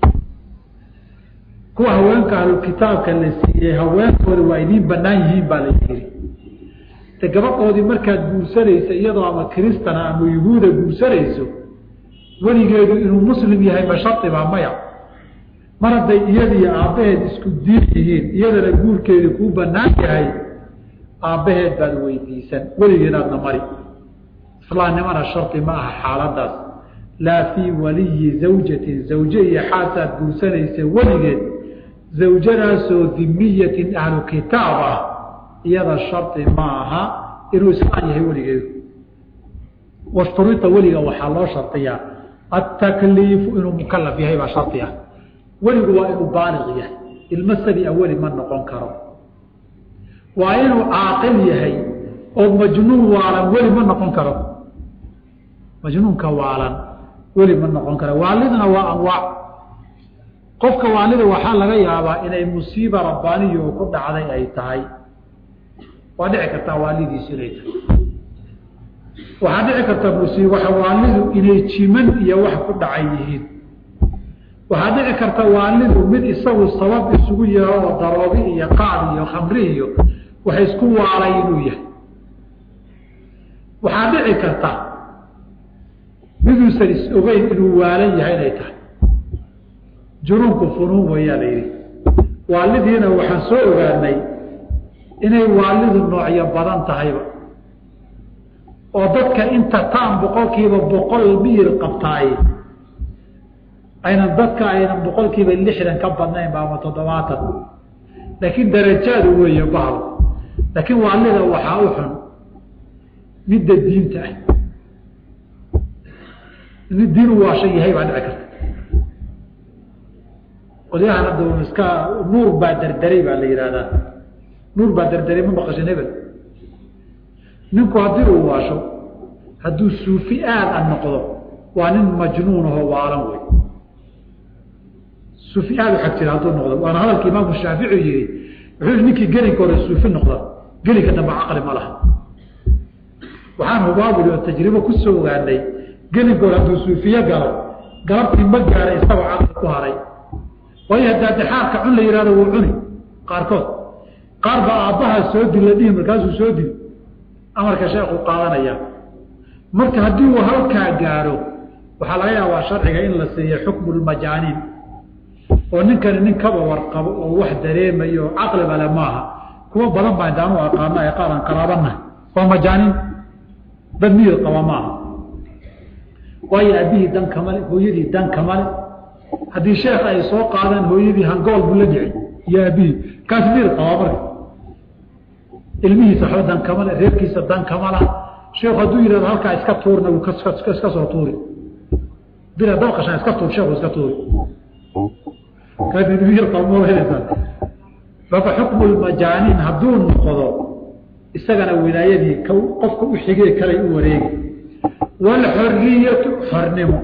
kuwa haweenka ahlulkitaabka la siiyey haweenkooda waa idiin banaan yihiin baa la yiri te gabadhoodii markaad guursanaysa iyadoo ama kiristana ama yahuuda guursanayso weligeedu inuu muslim yahay ma shardiba maya mar hadday iyadiiyo aabbaheed isku diin yihiin iyadana guurkeedii kuu banaan yahay aabbaheed baad weydiisan weligeedaadna mari islaamnimana shardi ma aha xaaladaas laa fii waliyi zawjatin zawje iyo xaasaad guursanaysa weligeed zawjadaasoo dimiyatin ahlu kitaab ah iyada shardi ma aha inuu islaan yahay weligeedu washturita weliga waxaa loo shardiyaa atakliifu inuu mukalaf yahay baa shardi ah weligu waa inuu baaliq yahay ilmo sabi a weli ma noqon karo waa inuu caaqil yahay oo majnuun waalan weli ma noqon karo majnuunka waalan weli ma noqon karo waalidna waa anwaac qofka waalida waxaa laga yaabaa inay musiiba rabbaaniya oo ku dhacday ay tahay waa dhici kartaa waalidiisu inay tahay waxaa dhici karta waalidu inay jiman iyo wax ku dhacay yihiin waxaa dhici karta waalidu mid isagu sabab isugu yeero oo daroobi iyo qaad iyo khamri iyo wax isku waalay inuu yahay waxaa dhici karta miduusan is ogeyn inuu waalan yahay inay tahay junuunku funuun wayaa la yidhi waalidiina waxaan soo ogaanay inay waalidu noocyo badan tahayba oo dadka inta taan boqolkiiba 100 miyir qabtaay aynan dadka aynan boqolkiiba 60 ka badnayn ba ama 70 laakiin darajaadu weeye bahal laakiin waalida waxaa u xun midda diinta ah in diin waa shay yahay baa dhici karta qolyahan hadda iska nuur baa dardaray baa la yidhaahdaa nuur baa dardaray ma maqashay hebel ninku haddii uu waasho hadduu suufi aada noqdo waa nin majnuun ahoo waalan wey suufi aada u xag jira hadduu noqdo waana hadalka imaamu shaafici yihi wuxuu ninkii gelinka hore suufi noqda gelinka dambe caqli ma laha waxaan hubaabuli oo tajribo ku soo ogaanay gelinka hore hadduu suufiye galo galabtii ma gaaray isagoo caqli ku haray waayo haddaa dexaarka cun la yihahdo wuu cuni qaarkood qaar baa aabbaha soo dil la dhihi markaasuu soo dil amarka sheekhu qaadanaya marka haddii uu halkaa gaaro waxaa laga yaabaa sharciga in la siiyo xukmu lmajaaniin oo ninkani nin kaba warqabo oo wax dareemayo caqliba le maaha kuwa badan baa intaanu aqaana ee qaar aan qaraabanahay waa majaaniin dad miyir qaba maaha waayo aabihii dan kamale hooyadii dan kamale haddii sheekh ay soo qaadaan hooyadii hangool buu la dhici iyo aabihii kaas miyir qaba marka ilmihiisa waxba dan kamale reerkiisa dan kamala sheekhu hadduu yidhahdo halkaa iska tuurna wuu iska soo tuuri bila dalqashan iska tuur sheekhu iska tuuri marka xukmu lmajaaniin hadduu noqdo isagana wilaayadii qofka u xigee kalay u wareegi walxoriyatu xornimo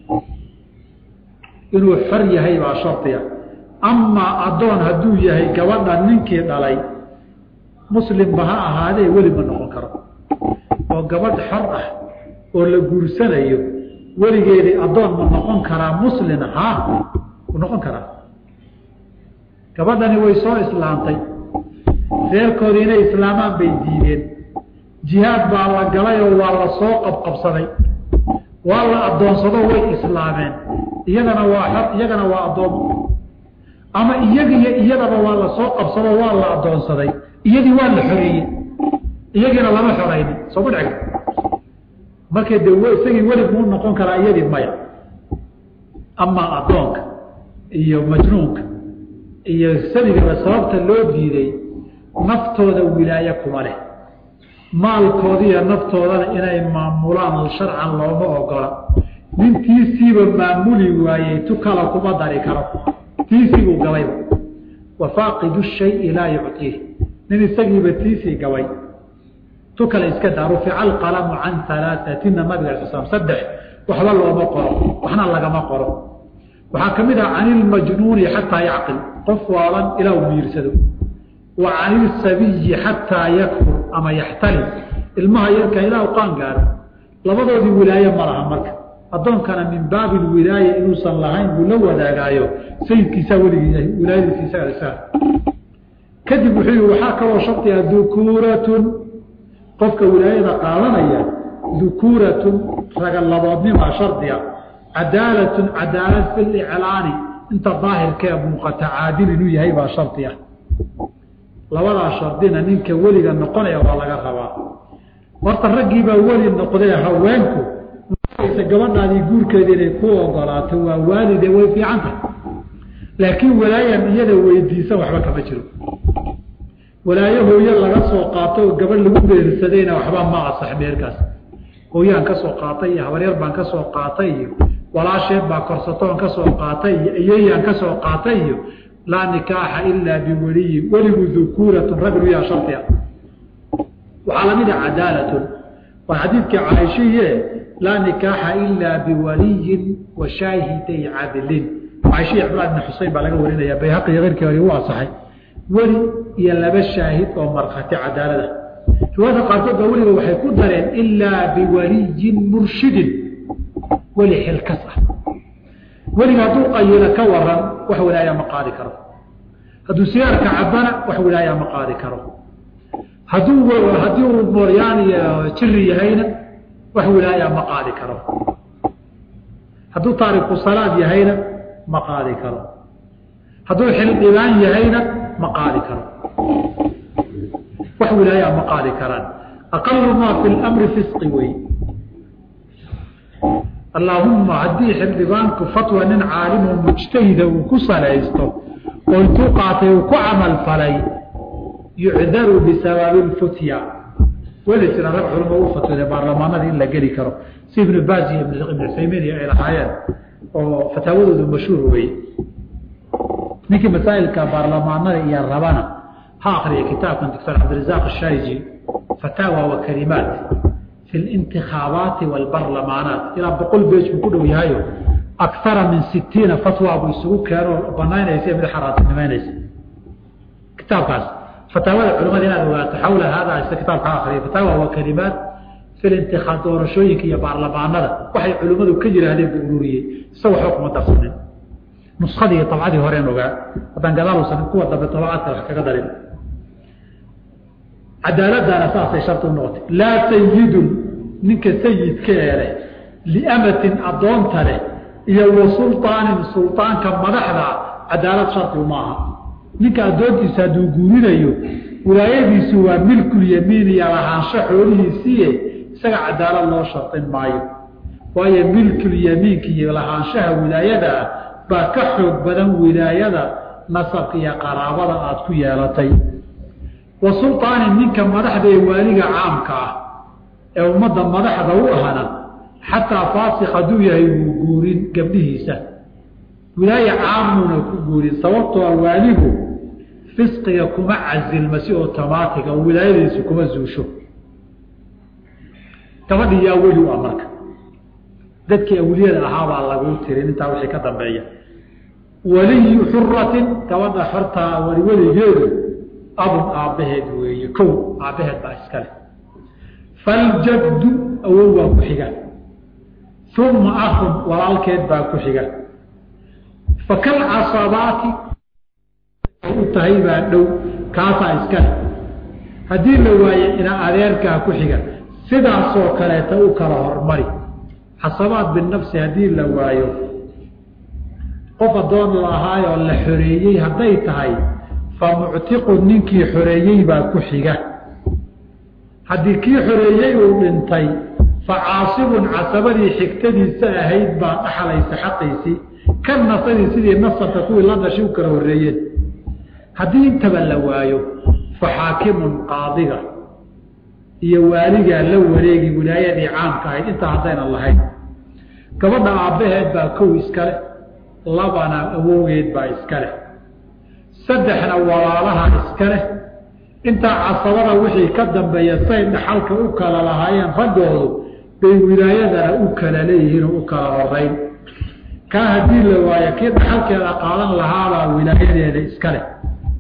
inuu xor yahay baa shardiya amaa addoon hadduu yahay gabadha ninkii dhalay muslimba ha ahaadee weli ma noqon karo oo gabadh xor ah oo la guursanayo weligeedii addoon ma noqon karaa muslin ha u noqon karaa gabadhani way soo islaamtay reerkoodii inay islaamaan bay diideen jihaad baa la galay oo waa la soo qabqabsaday waa la addoonsado way islaameen iyagana waa xor iyagana waa addoomo ama iyagiyo iyadaba waa la soo qabsado waa la addoonsaday iyadii waa la xoreeyey iyagina lama xoraynin soo ma dhacay markay de isagii weli muu noqon karaa iyadii maya ama adoonka iyo majnuunka iyo sabiga sababta loo diiday naftooda wilaaya kuma leh maalkooda iyo naftoodana inay maamulaan sharcan looma ogola nintiisiiba maamuli waayey tu kala kuma dari karo tiisiibuu gabayba wafaaqidu shayi laa yuctiih nin isagiiba tiisii gabay tu kale iska daa rufica alqalamu can alaaثatina nabiga ala slam 3 waxba looma qoro waxna lagama qoro waxaa ka mid ah can ilmajnuuni xataa yacqil qof waalan ilaa uu miirsado wa can ilsabiyi xataa yakfur ama yaxtalim ilmaha yarka ilaa u qaan gaaro labadoodii wilaaye ma laha marka addoonkana min baabi lwilaaya inuusan lahayn buu la wadaagaayo sayidkiisaa weligii wilaayadiisa isaga kadib wuxuu yihi waxaa kaloo shardi ah dukuuratun qofka wilaayada qaadanaya dukuuratun ragalaboodnimaa shardiga cadaalatun cadaalad fi liclaani inta daahirkee muuqata caadil inuu yahay baa shardi ah labadaa shardina ninka weliga noqonaya waa laga rabaa horta raggiibaa weli noqdee haweenku gabadhaadii guurkeeda inay ku ogolaato waa waalide way fiicanta laakiin walaayan iyada weydiisa waxba kama jiro walaayo hooyo laga soo qaato oo gabadh lagu beersadayna waxba ma asax meerkaas hooyaan ka soo qaatay iyo habaryar baan ka soo qaatay iyo walaasheed baa korsatoon ka soo qaatay iyo iyayaan ka soo qaatay iyo laa nikaaxa ilaa biwaliyin weligu dukuuratun raglu yaa shardiya waxaa lamid ah cadaalatun waa xadiidkii caaishiye laa nikaaxa ilaa biwaliyin wa shaahiday cadlin caaishiya cimraan ibn xusein baa laga warinaya bayhaqi iyo keyrkii hore u asaxay weli iyo 2 shaahid oo markhaati cadaalada riwaayadka qaarkood baa weliba waxay ku dareen ilaa biwaliyin murshidin weli xilkas ah weliga hadduu qayilo ka waran wax wilaaya ma qaadi karo hadduu sigaarka cabana wax wilaaya ma qaadi karo haddii uu mooryaan iyo jiri yahayna wax wilaaya ma qaadi karo hadduu taariku salaad yahayna ma qaadi karo hadduu xildhibaan yahayna ma qaadi karo wax wilaaya ma qaadi karaan aqalu maa fi lamri fisqi wey allaahumma haddii xildhibaanku fatwa nin caalimoo mujtahida uu ku salaysto oo intuu qaatay uu ku camal falay yucdaru bisababi lfutya weli jira rag culamo u fatwada baarlamaanada in la geli karo si ibnu baaz iyo ibnu cusaymiin iyo ay lahaayeen oo fataawadoodu mashhuur weye ninkii masaa'ilka baarlamaanada iyo rabana ha akriya kitaabkan doctor cabdirazaaq ashaariji fataawa wa kalimaat fi اlintikhaabati wاlbarlamaanaat ilaa 100 beej buu ku dhow yahayo akara min 60 fatwa buu isugu keeno banaynaysa mid xaraantinimeynaysa kitaabkaas fataawada culimada inaad ogaato xawla hada isa kitaabka akhriya fataawa wa kalimaat fi اlintikhaab doorashooyinka iyo baarlamaanada waxay culimadu ka yiraahdeen buu ururiyey isagoo xukuma darsanin nuskhadii tabcadii horeen ogaa haddaan gadaaluusan kuwa dambe tabacaadka wax kaga darin cadaaladdaana saasay sharti u noqotay laa sayidun ninka sayidka leh liamatin addoonta leh iyo wa sulطaanin sulطaanka madaxda cadaalad shardi maaha ninka addoontiisa hadduu guurinayo wilaayadiisu waa milkulyamiin iyo lahaansho xoolihiisiiye isaga cadaalad loo shardin maayo waayo milkulyamiinka iyo lahaanshaha wilaayada baa ka xoog badan wilaayada nasabka iyo qaraabada aada ku yeelatay wa sulطaanin ninka madaxda ee waaliga caamka ah ee ummadda madaxda u ahana xataa faasik hadduu yahay wuu guurin gabdhihiisa wilaaye caamuuna ku guurin sababtoo a waaligu fisqiga kuma casilma si otomaatiga oo wilaayadiisu kuma zuusho gabadhi yaa weli u ah marka dadkii awliyada ahaabaa laguu tirin intaa wixii ka dambeeya waliyu xuratin gabadha xortaa weligeedu abun aabbaheed weeye kow aabbaheed baa iskale faljaddu awow baa ku xiga uma akhun walaalkeed baa ku xiga fakalcasabaati u tahay baa dhow kaasaa iskale haddii la waaye ina adeerkaa ku xiga sidaasoo kaleeta u kala hormari casabaad binafsi haddii la waayo qof addoon lahaayoo la xoreeyey hadday tahay fa muctiqu ninkii xoreeyey baa ku xiga haddii kii xoreeyey uu dhintay facaasibun casabadii xigtadiisa ahayd baa dhaxlaysa xaqiisii kan nasadii sidii nasabka kuwii la dhashay u kala horreeyeen haddii intaba la waayo faxaakimun qaadiga iyo waaligaa la wareegi wilaayadii caamka ahayd intaa haddaynan lahayn gabadha aabbaheed baa kow iska leh labana awowgeed baa iska leh saddexna walaalaha iska leh intaa casabada wixii ka dambeeya say dhaxalka u kala lahaayeen raggoodu bay wilaayadana u kala leeyihiin oo u kala horeyn kaa haddii la waayo kii dhaxalkeeda qaadan lahaabaa wilaayadeeda iska leh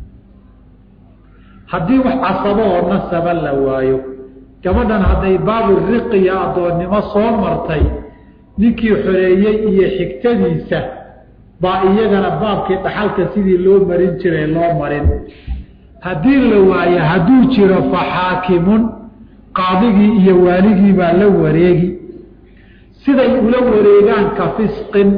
haddii wax casabo oo nasaba la waayo gabadhan hadday baabu riqiya addoonnimo soo martay ninkii xoreeyey iyo xigtadiisa baa iyagana baabkii dhaxalka sidii loo marin jiray loo marin haddii la waayo hadduu jiro faxaakimun qaadigii iyo waaligii baa la wareegi siday ula wareegaan ka fisqin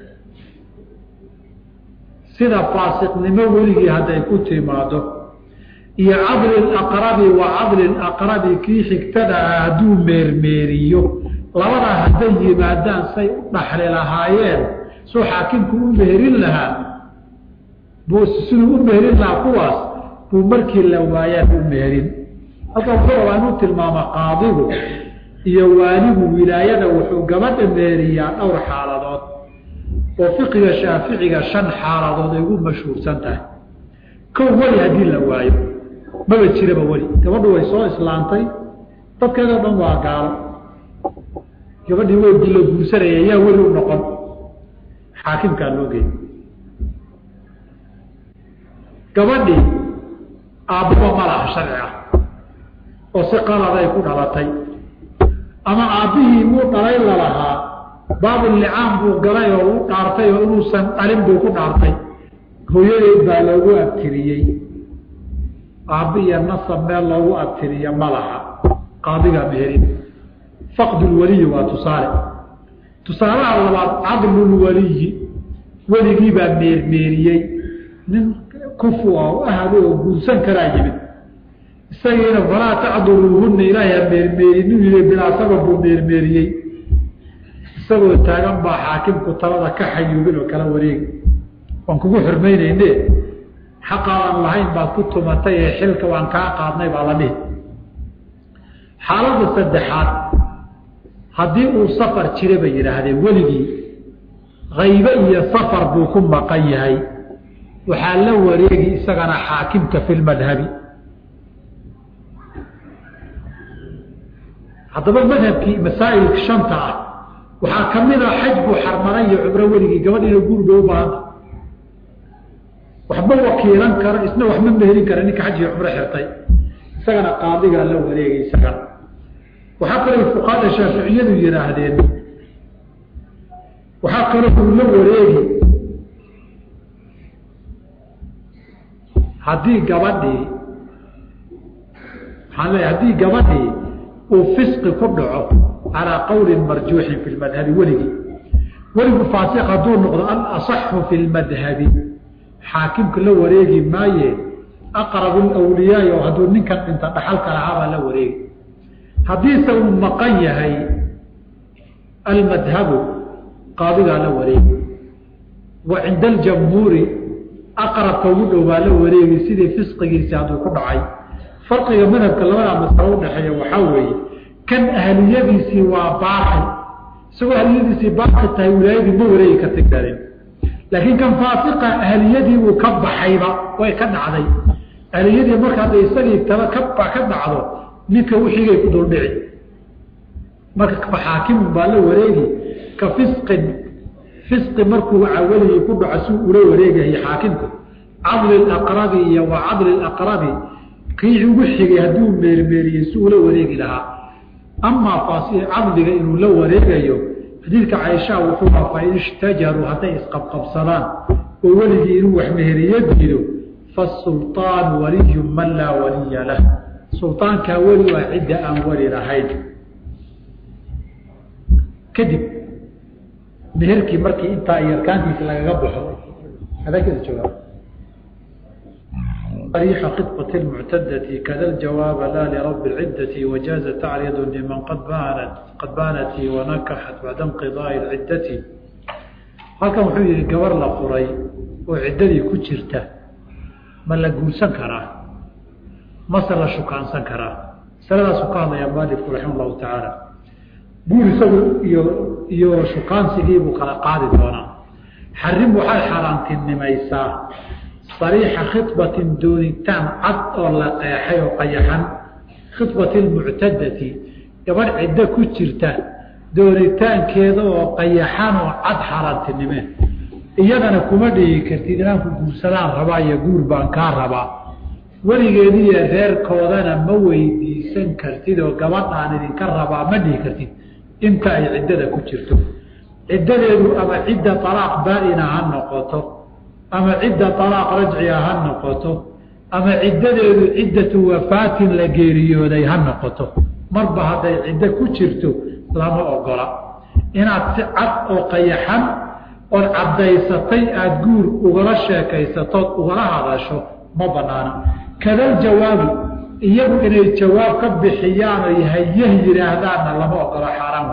sida faasiqnimo weligii hadday ku timaado iyo cadli aqrabi wa cadli aqrabi kii xigtada ah hadduu meermeeriyo labadaa hadday yimaadaan say u dhaxli lahaayeen suu xaakimku u meherin lahaa siduu u meherin lahaa kuwaas buu markii la waayaan u meherin halka wuxuu rabaa inuu tilmaamo qaadigu iyo waaligu wilaayada wuxuu gabadha meeriyaa dhowr xaaladood oo fiqiga shaaficiga 5 xaaladood ay ugu mashhuursan tahay kow weli haddii la waayo maba jiraba weli gabadhu way soo islaantay dadkeedoo dhan waa gaalo gabadhii way dilo guursanaya yaa weli u noqon xaakimkaa loo geey gabadhii aabbuba ma laha sharci ah oo si qaladay ku dhalatay ama aabbihii wuu dhalay lalahaa baabulicaan buu galay oo u dhaartay oo inuusan dhalin buu ku dhaartay hooyadeed baa loogu abtiriyey aabbi iyo nasab meel loogu abtiriya ma laha qaadigaa meherin faqdulwaliyi waa tusaalaha labaad cadlulwaliyi weligii baa meermeeriyey nin kufu oo ahlu oo guursan karaa yimid isagiina falaa tacduluuhunna ilaahay ha meermeerinu yidhi bilaa sabab buu meermeeriyey isagoo taagan baa xaakimku talada ka xayuubin oo kala wareegi waan kugu xurmaynayne xaqaadan lahayn baad ku tumatay ee xilka waan kaa qaadnay baa la dhihi xaaladda saddexaad haddii uu safar jira bay yidhaahdeen weligii haybe iyo safar buu ku maqan yahay waxaa la wareegi isagana xaakimka fi lmadhabi haddaba madhabkii masaa'il 5 ah waxaa ka mid a xaj buu xarmanay iyo cumro weligii gabadhiina guur bay u baahanta waxba wakiilan karo isna waxma meherin kara ninka xaj iyo cumro xirtay isagana qaadigaa la wareegay isagana waxaa kaloo fuqaada shaaficiyadu yidhaahdeen waxaa kaloo uu la wareegi haddii gabadhii waxaan leeyahay haddii gabadhii uu fisqi ku dhaco calaa qowlin marjuuxin fi lmadhabi weligu faasiq hadduu noqdo alasaxu fi lmadhabi xaakimka la wareegi maaye aqrabu lwliyaai oo hadduu ninkan dhinta dhaxalka lahaabaa la wareegi haddiise uu maqan yahay almadhabu qaadigaa la wareegi wa cinda aljamhuuri aqrabka ugu dhow baa la wareegi sidii fisqigiisi hadduu ku dhacay farqiga madhabka labadaa masalo udhaxeeya waxaa weeye kan ahliyadiisii waa baaqi isagoo ahliyadiisii baaqi tahay wilaayadii ma wareegi karta gaadeen laakiin kan faasiqa ahliyadii uu ka baxayba way ka dhacday ahliyadii marka hadday isagii taba ka dhacdo ninka wixigay ku duldhici marka faxaakimun baa la wareegi ka fisqi markuu weligii ku dhaco si ula wareegayay xaakimku cadli aqrabi iyo wa cadli aqrabi kii ugu xigay hadduu meermeeriyey si ula wareegi lahaa amaa cadliga inuu la wareegayo xadiidka caaisha wuxuu haa fain ishtajaruu hadday isqabqabsadaan oo weligii inuu wax meheriyo diido fasulطaanu waliyu man laa waliya lah sulطaankaa weli waa cidda aan weli lahayn kadib meherkii markii intaa iyo arkaantiisa lagaga baxo adagada jooga صريح خطبة المعتدة كذا الجواب لا لرب العدة وجاز تعريض لمن قد بانت ونكحت بعد انقضاء العدة. halkan wuxuu yiri gabar la furay oo ciddadii ku jirta ma la guursan karaa masala shukaansan karaa saladaas uu ka hadlaya Maalik raximahullahu ta'ala buur isagu iyo shukaansigii buu kala qaadi doonaa xarim waxay xaraantinimaysaa صريح خطبة دونتان عد ولا قيحي وقيحا خطبة المعتدة قبل عدة كتيرتا دونتان كذا وقيحان وعد حرانت النماء إيانا نكومدي كرتيدنا كنكم سلام ربا يقول بانكار ربا ولغيني غير كودانا مويدي سن كرتيد وقبطنا عن الانكار ربا مدي كرتيد انت اي عدة كتيرتو عدة أما عدة طلاق بارنا عن نقطه أما عدة طلاق رجعية هالنقطة أما عدة وفاة لقيريو دي هالنقطة مربع هذا عدة كتشرتو لما أقرأ إن عد وقيحا والعبديستي أدقور وغرشا كيستات وغرها شو ما بنانا كذا الجواب يبقى إن الجواب قد بحيانا يهيهي هذانا لما أقرأ حرام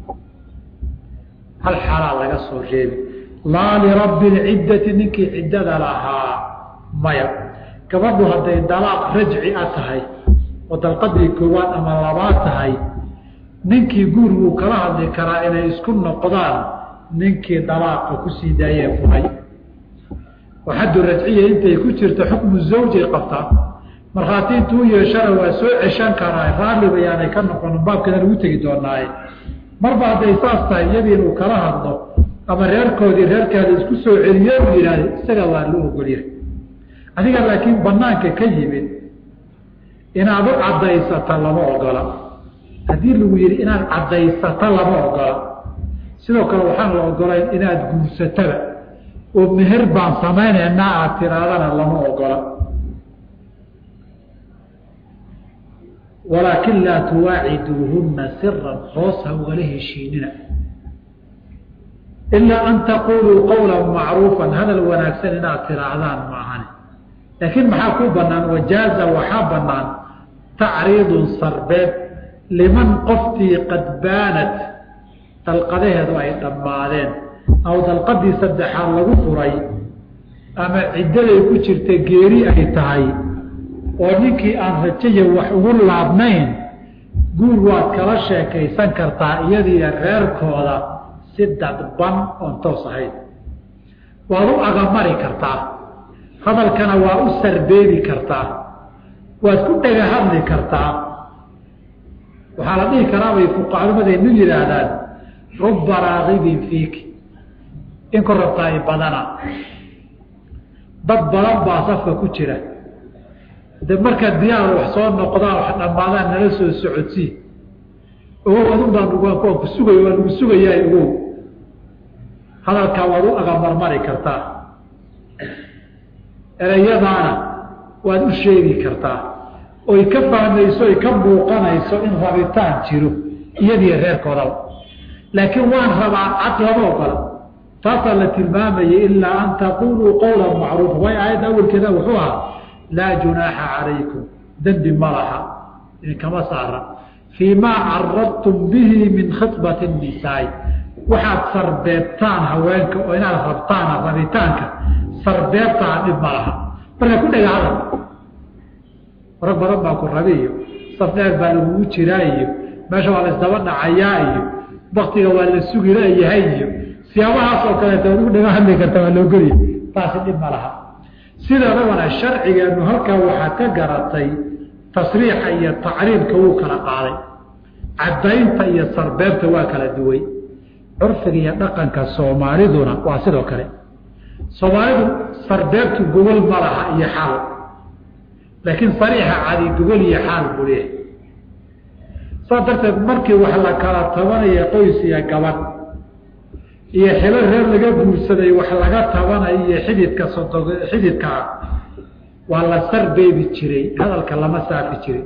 هل حرام لك الصور لا لرب العدة نكي عدة لها مايا كبرضو هذا الدلاق رجعي أتهي وتلقدري كوان أما لباتهي نكي قول وكراها ذكرا إنا يسكن قضان نكي دلاق وكسي دايا فهي وحد الرجعية انت يكتر حكم الزوج قفتا مرخاتين توي شرع وسوء عشان كراي رالي بياني كان نقول باب كذا الوتي دوناي مربع هذا يساستها يبين وكراها الضوء ama reerkoodii reerkaada isku soo celiyo yiraahdo isaga waa loo ogoliyay adiga laakiin banaanka ka yimid inaad u cadaysato lama ogola hadii lagu yiri inaad cadaysato lama ogola sidoo kale waxaan la ogolayn inaad guursato oo meher baan sameeynaa aad tiraadana lama ogola ولكن لا تواعدوهن سرا خوصا وله شيننا إلا أن تقولوا قولا معروفا هذا الوناكسن إنها تراعدان معهن لكن محاكوبنا وجاز وحابنا تعريض صربات لمن قفتي قد بانت تلقضيها دعي تبعدين أو تلقضي سدحان لغفري أما عدالي كتير تجيري أي تهي ونكي أن رجي وحقول لعبنين قول واد كرشا كي سنكرتا يدي غير كولا سدد بان أنتو صحيح وضوء أغماري كرتا هذا كان وأسر بيبي كرتا وأسكت أغهبني كرتا وحالته كرامي فوق علمة النجل هذا رب راغب فيك إن كرتا بدنا ضد بلنبا صفك كتيرا ده مركز ديار وحصان نقضاء وحنا بعدين نلسو السعودسي وهو أظن أنه يقول بسوغي يا يقول هذا الكوارو أغمر ماري كرتا إليضانا وأن أشيري كرتا ويكفى أن يسو يكبو قانا يسو إن غريتان تيرو يدي غير كورو لكن وان ربع عطل موقل تصلت المامي إلا أن تقولوا قولا معروفا وهي آيات أول كذا وحوها لا جناح عليكم ذنب مرحا كما صار فيما عرضتم به من خطبة النساء وحد صربيتان هوانك وإنها ربطان ربيتانك صربيتان إبمالها برنا كنا يعلم ربك الربي صفنا البالغو تراي ما شاء الله استوى عياي بختي ولا السوق لا يهي سيابها صوكله تقول ما حد كتب له غري تاسد إبمالها سيده ربنا الشرعي انه halka waxa ka garatay تصريح iyo tacriibka uu kala qaaday cadaynta iyo sarbeebta waa kala duway urfiga iyo dhaqanka Soomaaliduna waa sidoo kale Soomaalidu sarbeebtu gobol malaha iyo xal laakiin sariixa cadi gobol iyo xal buliye sadarteed markii wax la kala tabanaya qoys iyo gabadh iyo xilal reer laga guursaday wax laga tabanayo xididka waa la sarbeebi jiray hadalka lama saafi jiray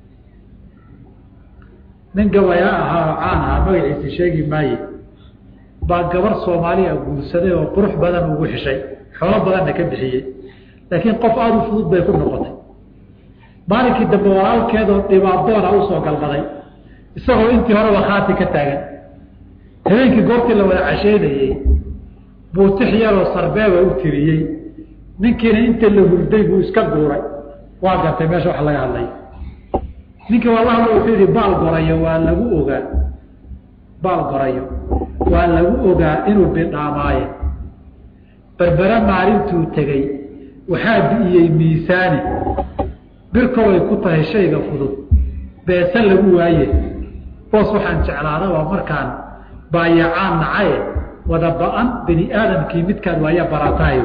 nin gabaya caan magaciisa sheegi maaye baa gabar Soomaaliya guursaday oo qurux badan ugu xishay xoolo badan ka bixiyay laakiin qof aada u fudud bay ku noqotay maalinkii dambe walaalkeedoo dhibaadoona usoo galbaday isagoo intii horeba khaati ka taagan habeenkii goortii la wada casheynayey buutix yaroo sarbeeba u tiriyey ninkiina inta la hurday buu iska guuray waa gartay meesha wax laga hadlay ninkii wallahi wuxuu yidhi baal gorayo waa lagu ogaa inuu bidhaamaayo berbera maalintuu tegey waxaa bi'iyey miisaani birkobay ku tahay shayga fudud beesa lagu waaye boos waxaan jeclaadaba markaan baayacaan nacaye wada ba-an bini aadamkii midkaan waaya barataayo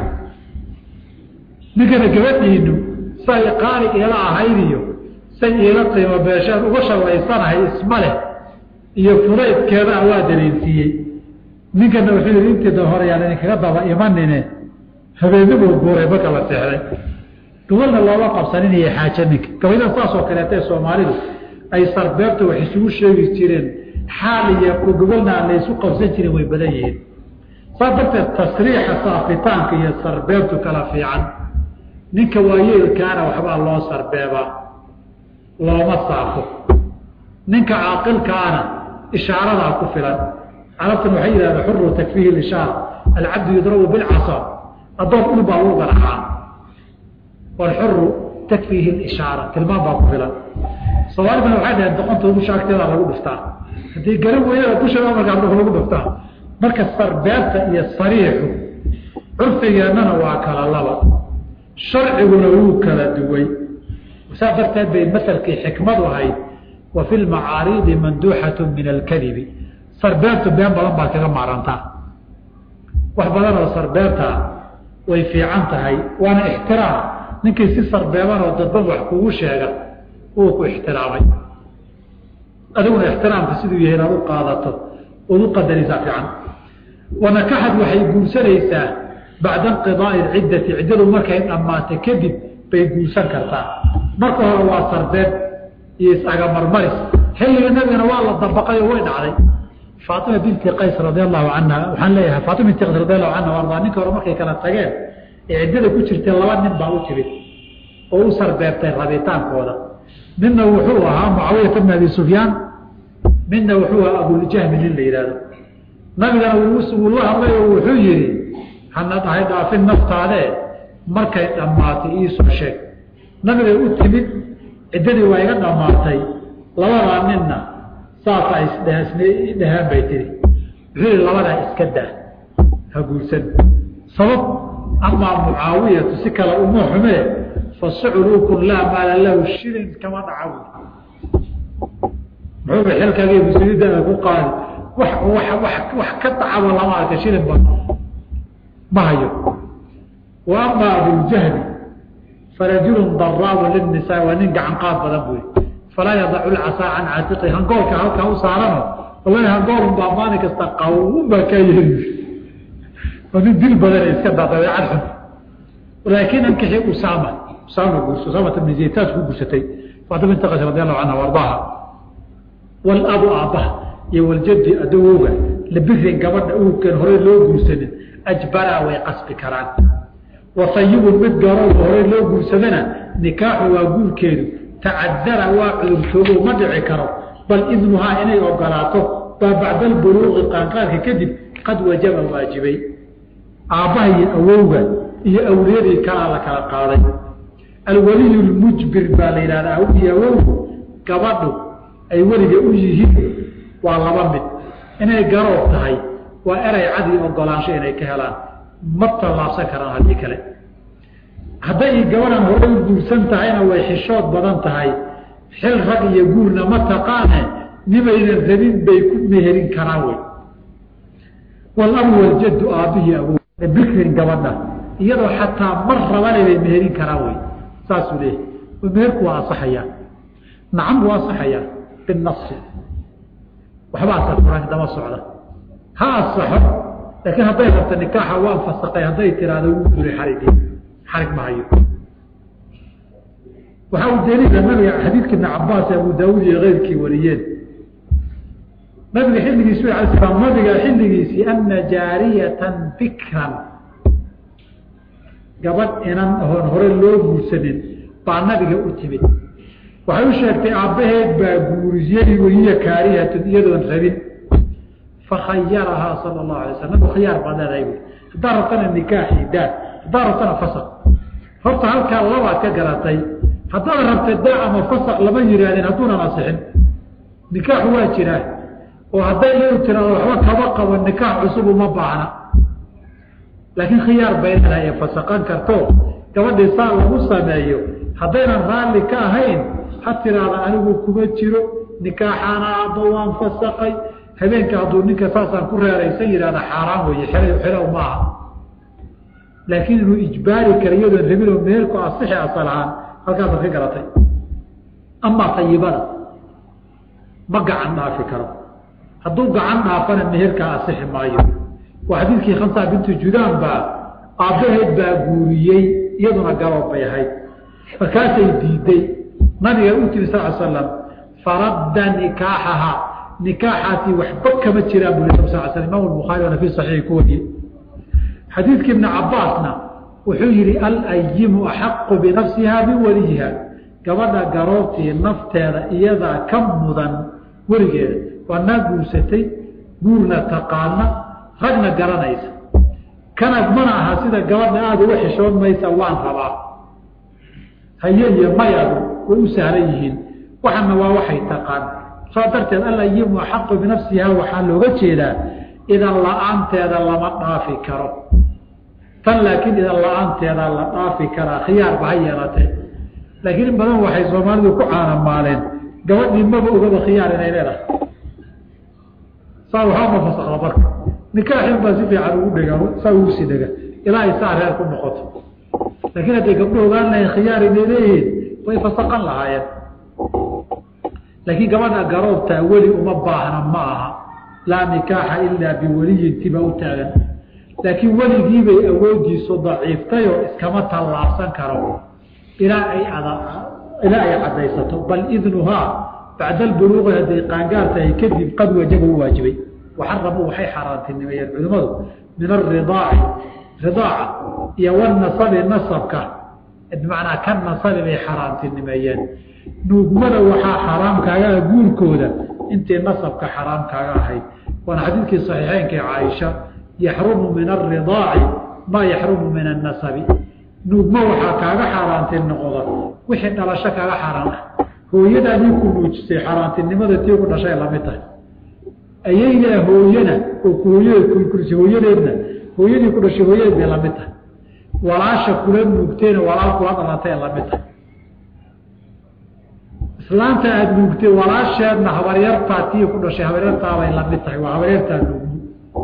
ninkana gabadhiinu say qaali iila ahayd iyo say iila qiimo beesheed uga shallaysanahay isma leh iyo fudaydkeeda waa dareensiiyey ninkana wuxuu yidhi intiida hore yaan idinkaga daba imanine habeenimuu guuray marka la seexday gobolna looma qabsanin iyo xaajo ninka gabaydan saasoo kaleeta ee soomaalidu ay sarbeebta wax isugu sheegi jireen xaal iyo gobolna aan la isu qabsan jirin way badan yihiin saa darteed tasriixa saafitaanka iyo sarbeebtu kala fiican ninka waayeelkaana waxbaa loo sarbeebaa looma saafo ninka caaqilkaana ishaaradaa ku filan carabtan waxay yidhahdeen xuru takfiihi lishaara alcabdu yudrabu bilcasa addoon dhul baa lagu garaxaa walxuru takfiihi lishaara tilmaan baa ku filan soomaalidana waxay dhaheen doqonta ugu shaagteedaa lagu dhiftaa haddii garan weeyada dusheeda markaa dhulka lagu dhiftaa marka sarbeebta iyo sariixu curfigeennana waa kala laba sharciguna wuu kala duway saa darteed bay masalkii xikmadu ahayd wa fi lmacaariidi manduuxatu min alkadibi sarbeebtu been badan baad kaga maarantaa wax badan oo sarbeebtaa way fiican tahay waana ixtiraam ninkii si sarbeeban oo dadban wax kugu sheega wuu ku ixtiraamay adiguna ixtiraamka siduu yahay inaad u qaadato ood u qadaraysaa fiican wanakaxad waxay guursanaysaa bacda inqidaai ciddati ciddadu markay dhammaatay kadib bay guursan kartaa marka hore waa sarbeeb iyo is-agamarmaris xilliga nabigana waa la dabaqay oo way dhacday faatima binti qays radi allahu canha waxaan leeyahay faatima binti qays radi allahu canha ardaa ninka hore markay kala tageen ee ciddada ku jirtay laba nin baa u timid oo u sarbeebtay rabitaankooda midna wuxuu ahaa mucaawiyata bn abi sufyaan midna wuxuu ahaa abuljahmi nin la yidhahdo nabigana wuu la hadlay oo wuxuu yidhi hana dhahay dhaafin naftaadee markay dhammaatay iisoo sheeg nabigay u timid ciddadii waa iga dhammaatay labadaa ninna saasaa isdheheen bay tihi wuxuu yihi labadaa iska daa ha guursan sabab amaa mucaawiyatu si kale uma xumee fasucruukun laa maala lahu shilin kama dhaca muxuuba xilkaagii muslimiinta ku qaadi wax ka dacaba lama arka shilin ba ma hayo wa amaa abuljahli farajulun daraabu lilnisaa waa nin gacan qaad badan buy falaa yadacu lcasaa can caatiqi hangoolka halkaa u saarano wallahi hangoolun baa maalin kasta qawun baa kaa yeeli waa nin dil badane iska daa dabeecad xun laakiin ankixi usaama guurso usaamata bni zayd taas ku guursatay faatima binti qays radi allahu canha wardaaha walabu aabbaha iyo waljaddi adawowga labirin gabadha uurkan horey loo guursanin ajbaraa way qasbi karaan wasayibun mid garowga horey loo guursadana nikaaxu waa guurkeedu tacadara waa cudurtoobo ma dhici karo bal idnuhaa inay ogolaato baa bacda albuluuqi qaanqaarka kadib qad wajaba waajibay aabbaha iyo awowga iyo awliyadii kalaa la kala qaaday alwaliyu lmujbir baa la yidhahdaa iyo awowgu gabadhu ay weliga u yihiin waa laba mid inay garoob tahay waa eray cadi ogolaansho inay ka helaan ma tallaabsan karaan haddii kale hadday gabadhan horey u guursan tahayna way xishood badan tahay xil rag iyo guurna ma taqaane nimaynan rabin bay ku meherin karaan wey walabu waljaddu aabbihii awow bikrin gabadha iyadoo xataa mar rabane bay meherin karaan wey saasuu leeyahy meherku waa asaxayaa nacam waa asaxayaa binasi waxba asafuran dama socda ha asaxo laakiin hadday rabta nikaaxa waan fasaqay hadday tiraahdo wuu duray xarigii xarig ma hayo waxaa u daliila nabiga xadiidka ibn cabaas ee abu daawuud iyo keyrkii wariyeen nabiga xilligiisi ala slam nabiga xilligiisii ana jaariyatan fikran gabadh inan ahoon hore loo guursanin baa nabiga u timid waxay u sheegtay aabbaheed baa guuriyey wahiya kaarihatun iyadoon rabin fakhayarahaa sala allahu alay slam nabigu khiyaar baa leedahay buui haddaa rabtana nikaaxii daa haddaa rabtana fasaq horta halkaa labaad ka garatay haddaad rabta daa ama fasaq lama yihaahdeen hadduunan asixin nikaaxu waa jiraa oo hadday iyadu tiraado waxba kaba qabo nikaax cusub uma baahna laakiin khiyaar bay leedahay ee fasaqan karto gabadhii saa lagu sameeyo haddaynan raalli ka ahayn ha tiraada anigu kuma jiro nikaaxaana aabba waan fasaqay habeenka hadduu ninka saasaan ku reeraysan yidhahda xaaraan weeye xelow maaha laakiin inuu ijbaari kara iyadoon rabin oo meherku asixi asal ahaan halkaasaad ka garatay amaa tayibada ma gacan dhaafi karo hadduu gacan dhaafana meherkaa asixi maayo waa xadiidkii khamsa bintu judaan baa aabbaheed baa guuriyey iyaduna gaboob bay ahayd markaasay diiday nabiga u tiri sal l slam faradda nikaaxaha nikaaxaasi waxba kama jiraan buu sal sl imaam bukhaari waana fi saxiixi ku wariyey xadiidkii ibni cabaasna wuxuu yihi alayimu axaqu binafsiha min waliyiha gabadha garoobtii nafteeda iyadaa ka mudan weligeeda waa naa guursatay guurna taqaana ragna garanaysa kanag mana aha sida gabadha aada uga xishoon maysa waan rabaa haye iyo mayadu way u sahlan yihiin waxana waa waxay taqaan saa darteed alayimu axaqu binafsiha waxaa looga jeedaa idan la-aanteeda lama dhaafi karo tan laakiin idan la-aanteeda la dhaafi karaa khiyaarba ha yeelatee laakiin in badan waxay soomaalidu ku caanamaaleen gabadhii maba ogaba khiyaar inay leedahay saa waxaa ma fasakda marka nikaaxin baa si fiican ugu dhega saa ugu sii dhega ilaa ay saa reer ku noqoto laakiin hadday gabdho ogaan lahayn khiyaar inay leeyihiin way fasaqan lahaayeen laakiin gabadha garoobtaa weli uma baahna ma aha laa nikaaxa ilaa biwaliyin tiba u taagan laakiin weligiibay awoodiisu daciiftayoo iskama tallaabsan karo ilaa ay caddaysato bal idnuhaa bacda albuluuqi hadday qaangaartahay kadib qad wajaba u waajibay waxarabuu waxay xaaraantinimeeyeen culimmadu min ridaaca iyo wanasabi nasabka bimacnaa ka nasabi bay xaaraantinimeeyeen nuugmada waxaa xaaraamkaaga ah guurkooda intii nasabka xaaraamkaaga ahayd waana xadiidkii saxiixeynka caaisha yaxrumu min aridaaci maa yaxrumu min annasabi nuugmo waxaa kaaga xaaraantin noqda wixii dhalasho kaaga xaaraan ah hooyadaadii ku nuujisay xaaraantinimada tii ku dhashay lamid tahay ayaydaa hooyana oo hooyada hooyadeedna hooyadii ku dhashay hooyadeed bay lamid tahay walaasha kula nuugtayna walaal kula dhalatay lamid tahay islaanta aada nuugtay walaasheedna habaryartaa tii ku dhashay habaryartaabay lamid tahay waa habaryartaa nuugmo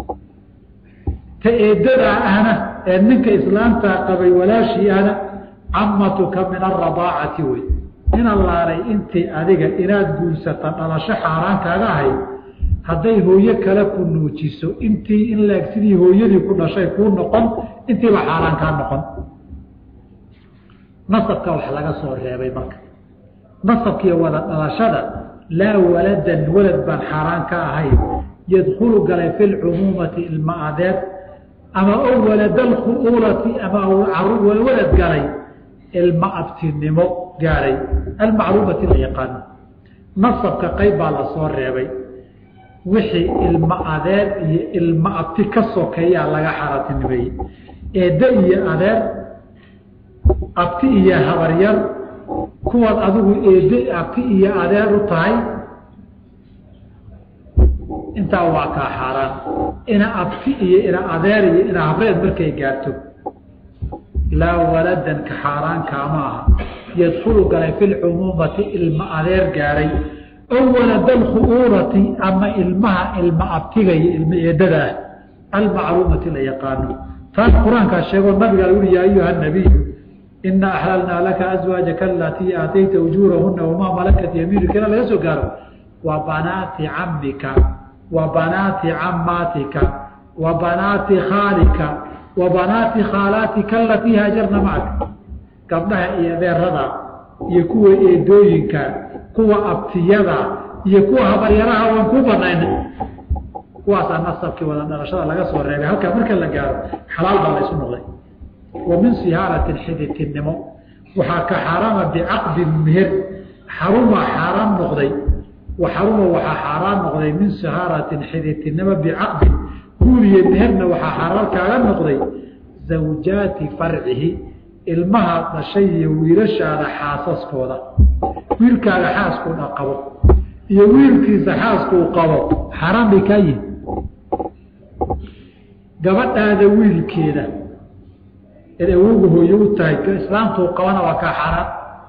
ta eedadaa ahna ee ninka islaamtaa qabay walaashii ahna camatuka min aradaacati wey ina laaray intii adiga inaad guursata dhalasho xaaraankaaga ahayd hadday hooyo kale ku nuujiso intii in laeg sidii hooyadii ku dhashay kuu noqon intiiba xaaraan kaa noqon nasabka wax laga soo reebay marka nasabkiiyo wada dhalashada laa waladan walad baan xaaraan ka ahayn yadkulu galay fi lcumuumati ilma adeer ama o walada alkhu'uulati ama walad galay ilma abtinimo gaadhay almacluumati la yaqaano nasabka qayb baa la soo reebay wixii ilma adeer iyo ilma abti ka sokeeyaa laga xaaraantinimeeyey eedda iyo adeer abti iyo habaryar kuwaad adigu eedde abti iyo adeer u tahay intaa waa kaa xaaraan ina abti iyo ina adeer iyo ina habreed markay gaarto laa waladan ka xaaraankaama aha yadkulu galay fi lcumuumati ilma adeer gaadhay ow walada alkhu'uurati ama ilmaha ilma abtiga iyo ilma eedadaah almacluumati la yaqaano taas qur-aankaa sheegoo nabigaa lagu uri yaa ayuha nabiyu ina axlalnaa laka aswaajaka alatii aatayta ujuurahuna wamaa malakat yamiinuka ila laga soo gaaro wa banaati camika wa banaati camaatika wa banaati khaalika wa banaati khaalaatika alatii haajarna macaka gabdhaha iyo adeerada iyo kuwa eedooyinka kuwa abtiyada iyo kuwa habaryaraha waan ku banayna kuwaasaa nasabkii wada dhalashada laga soo reebay halkaa marka la gaaro xalaal baa la isu noqday ومن صهارة الحدث النمو وحاك حرام بعقد المهر حرم حرام نقضي وحرم وحا حرام نقضي من صهارة الحدث النمو بعقد قولي المهرنا وحا حرام كعلام نقضي زوجات فرعه المهر شيء ويرش على حاسس كودا ويرك على حاسس كودا قبو يويرك حاسس كودا قبو حرام بكاين قبط هذا ويل كده إذا وجهه يوتاي كإسلام توقعنا وكحرام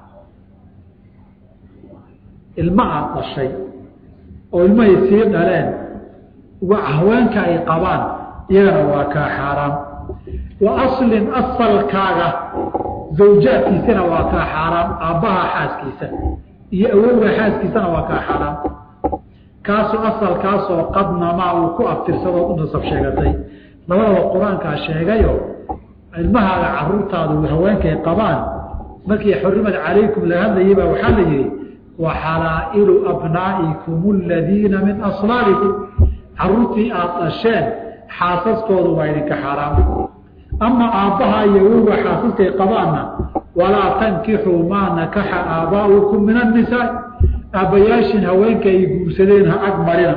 الماء الشيء أو الماء يصير الآن وأهوان كأيقابان يرى وكحرام وأصل أصل كاغا زوجاتي سنة وكحرام أباها حاسكي سنة يأوه حاسكي سنة وكحرام كاسو أصل كاسو قدنا معه كأبتر سبب نصف شيئتين لولا القرآن كاشيغيو المها عرورتاد وهوانك قبان markii xurrimad calaykum la hadlayba waxa la yiri wa halailu abnaikum alladina min aslalikum arruti atashan xaasaskoodu waa idinka xaraam ama aabaha iyo uga xaasaskay qabaana wala tankihu ma nakaha aabaukum min an-nisaa abayaashin haweenka ay guursadeen ha agmarina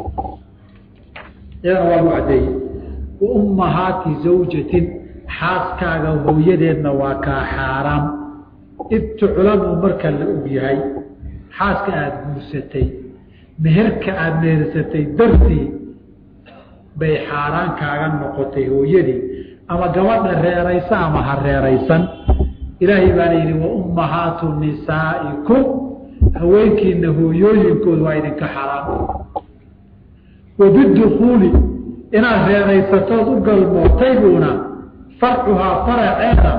yana waa mu'aday wa ummahati zawjatin xaaskaaga hooyadeedna waa ka xaraam ibtuclamu marka la ogyahay xaaska aad guursatay meherka aad meersatay dartii bay xaaraan kaaga noqotay hooyadii ama gabadha reeraysa ama ha reeraysan ilaahay baa yidhi wa ummahaatu nisaa'ikum haweenkiina hooyooyinkoodu waa idinka xaraam wabidukhuuli inaad reeraysatood u galmootaybuuna فرعها فرع عيدا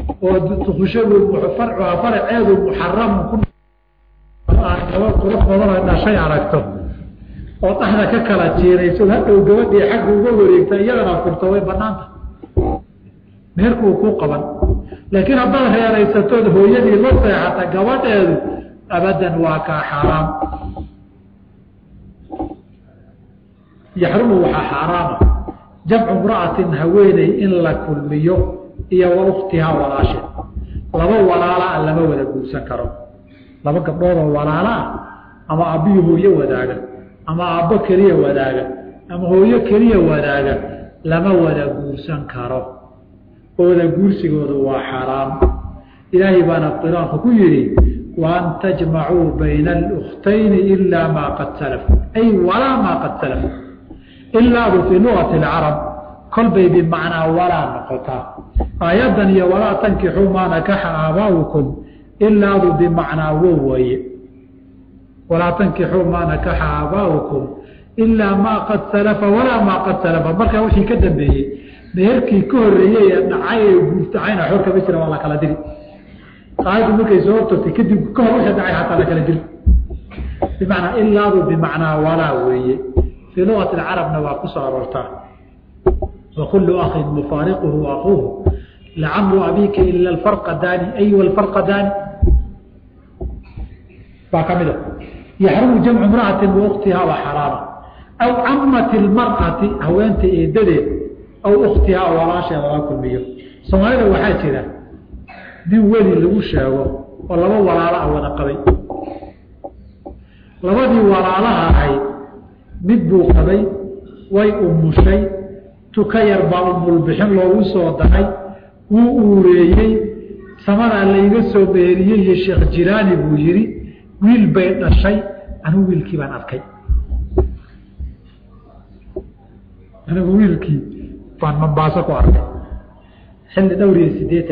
فرعها فرع عيد محرم كل شيء عرفته وطحنا ككلا جيريسو هذا وجودي حق وجوريك يغرى فرتوي بنانته مهركو كو قبل لكن هذا هي رئيسته هو يدي لطي حتى جواده ابدا واكا حرام يحرم وحا حرام جمع امرأة هويني إن لا كلميو هي وأختها وراشد لما ولالا لما ولا جوسن كرو لما كبروا ولالا أما أبيه هو يوداga أما أبا كريه وداga أما هو يكريه وداga لما ولا جوسن كرو ولا جوسي هو حرام إلهي بان الطلاق كيري وأن تجمعوا بين الأختين إلا ما قد سلف أي ولا ما قد سلف إلا في لغة العرب كل بي بمعنى ولا نقطة أيضا هي ولا تنكحوا ما نكح آباؤكم إلا بمعنى ووي ولا تنكحوا ما نكح آباؤكم إلا ما قد سلف ولا ما قد سلف مركا وشي كدن به مهركي كهرية نعاية وفتعين حركة بسرة والله كلا دري قاعد ملكي زورته تكدب كهر وشي دعي حتى لك دري بمعنى إلا بمعنى ولا وي في لغة العرب نواقص أرورتان وكل أخ مفارقه أخوه لعمر أبيك إلا الفرق داني أي والفرق داني فكمله يحرم جمع امرأة وأختها وحرامة أو عمة المرأة أو أنت إيدده أو أختها وراشة ولا كل مية صمالي وحاجة دي ولي اللي وشاوه والله ولا لا ولا قبي لما دي ولا لها هاي mid buu qabay way umushay tukayar baa umulbixin loogu soo dacay wuu uureeyey samada layga soo beeriyey iyo sheekh jiraani buu yiri wiil bay dhashay anu wiilkii baan arkay anigu wiilkii baan Mombasa ku arkay xilli dhowriye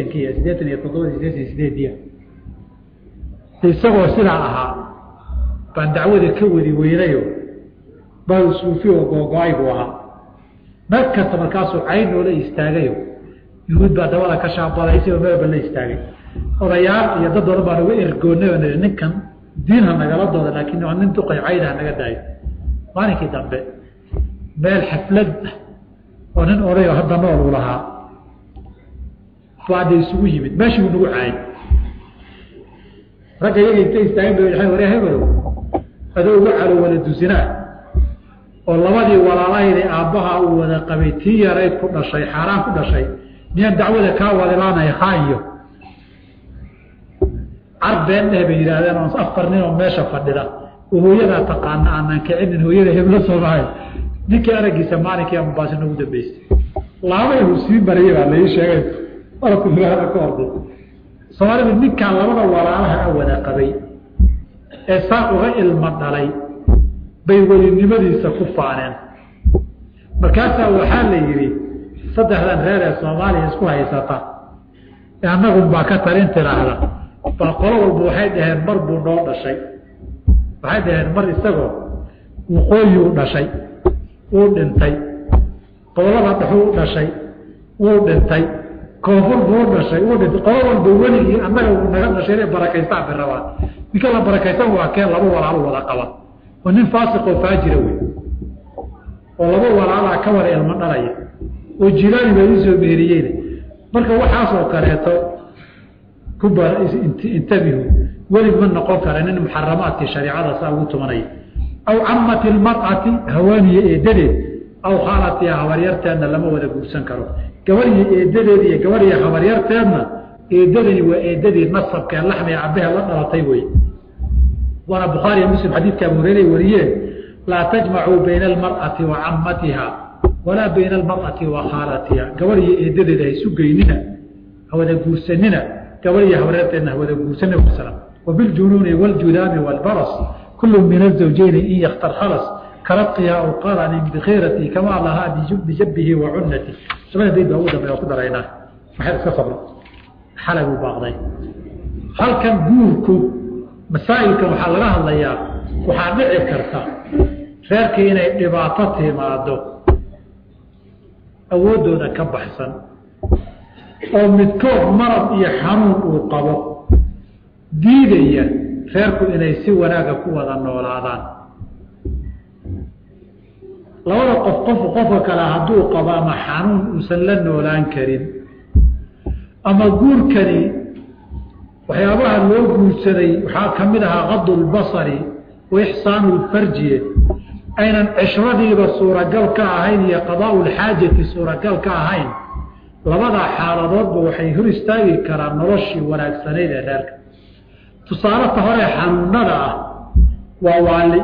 87 isagoo sidaa ahaa baan dacwada ka wadi weynayo bal suufi oo go'aygu aha marka tabarkaasu cayn oo la istaagayo yuhud baa dawada ka shaabalaysi oo meel la istaagay odayaal iyo dad badan baa uga ergoonay ninkan diinha nagala dooda laakiin waa nin tuqay cayda naga daayo maalintii dambe meel xaflad oo nin oday oo hadda nool u lahaa baad isugu yimid meeshii uu nagu caay ragga iyaga intay istaageen bay waxay wareeyeen adoo wacalo wala dusinaa oo labadii walaalahayda aabbaha uu wada qabay tii yareed ku dhashay xaraan ku dhashay miyaan dacwada kaa wadilaanaya haayo arbeen bay yiraahdeen oo afar nin oo meesha fadhida oo hooyada taqaan aanan kicin hooyada hebla Soomaali ninkii aragiisa maalinkii aan baasina ugu dambeysay laabay uu sii bariyay la ii sheegay markuu ilaahay ka orday Soomaalidu ninka labada walaalaha wada qabay ee saaquga ilma dhalay bay welinimadiisa ku faaneen markaas waxa la yiri saddexdan reer ee Soomaaliya isku haysata anagu baa ka tarin tiraahda qolo walba waxay dhaheen mar buu noo dhashay waxay dhaheen mar isagoo waqooyi u dhashay uu dhintay qolada dhaxuu u dhashay uu dhintay koonfur buu dhashay uu dhintay qolo walba weligii annaga uu naga dhashay barakaysta birrawaa ninka la barakaysan waa keen laba walaalo wada qaba oo nin faasiq oo faajir weey oo laba walaalo ka war ilma dhalaya oo jilaani bay soo beeriyeen marka waxaas oo kaleeto كبر انتبهوا ولمن نقول كان محرمات شريعه ساو تمني او عمه المراه هواني ايدده او خالتها هوريرتنا لما ودا غورسن كرو غوري ايدده غوري هوريرتنا ايدده وايدده نصبك اللحم يعبيها لا دلتي وي وانا بخاري ومسلم حديث كابوريلي وريه لا تجمعوا بين المراه وعمتها ولا بين المراه وخالتها غوري ايدده سوغيننا هودا غورسننا كوريه هورتنا هو سنه والسلام وبالجنون والجذام والبرص كل من الزوجين إن يختار خلص كرقها أو قارن بخيرتي كما لها بجبه وعنتي سبحانه بيد بأوضة ما يقدر عيناه محيط كصبر حلقوا بعضين هل كان جوركم مسائلكم وحلقها الله إياه وحامعي كرتا فاركين إباطته مع الدو أودونا كبحسن oo midkood marad iyo xanuun uu qabo diidaya reerku inay si wanaaga ku wada noolaadaan labada qof kala haduu qaba ma xanuun uusan la noolaan karin ama guurkani waxyaabaha loo guursaday waxa kamid ah qadul basari wa ihsaanul farji aynan ishradiiba suuragal ka ahayn iyo qadaa'ul haajati suuragal ka ahayn labada xaaladoodba waxay hor istaagi karaan noloshii wanaagsaneed ee reerka tusaale hore xanuunada waa waali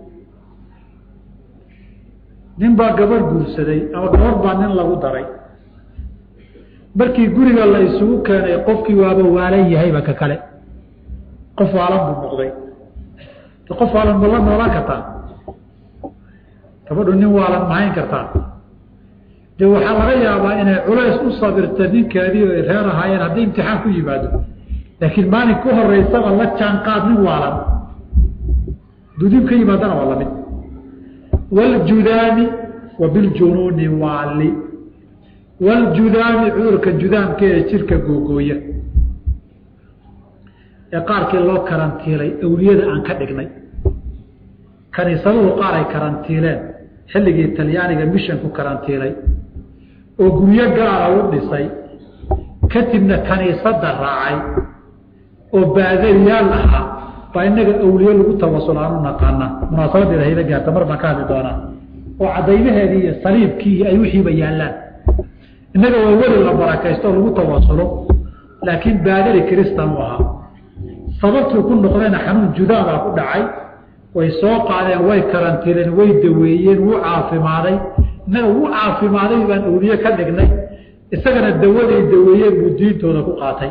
nin baa gabar guursaday ama gabar baa nin lagu daray markii guriga la isugu keenay qofkii waaba waalan yahay ba ka kale qof waalan buu noqday qof waalan ma la noolaan kartaa gabadhu nin waalan ma hayn kartaa de waxa laga yaabaa inay culays u sabirta ninkeedii oo reer ahaayeen haddii imtixaan ku yimaado laakiin maalin ku horeysa la jaan qaad nin waalan dudib ka yimaadana waa lamid والجذام وبالجنون والي والجذام عذرك الجذام كي شركه غوغويه يقارك لو كرانتيلي اوليده ان كدغني كنيسده قاري كرانتيلين xilligii Talyaaniga mission ku karantiilay oo guriyo gaar ah u dhisay kadibna kaniisada raacay oo baadariyaal ah baynaga awliyo lagu tawasulaano naqaana munaasabada ilaahay gaarta mar baan ka hadli doona oo cadaynaheedii iyo saliibkii ay wixii bayaalaan inaga waa wali la barakaysto lagu tawasulo laakiin baadari kristaan waa sababtu ku noqdayna xanuun judaada ku dhacay way soo qaadeen way karantiileen way daweeyeen wuu caafimaaday inaga wuu caafimaaday baan awliyo ka dhignay isagana dawaday daweeyeen buu diintooda ku qaatay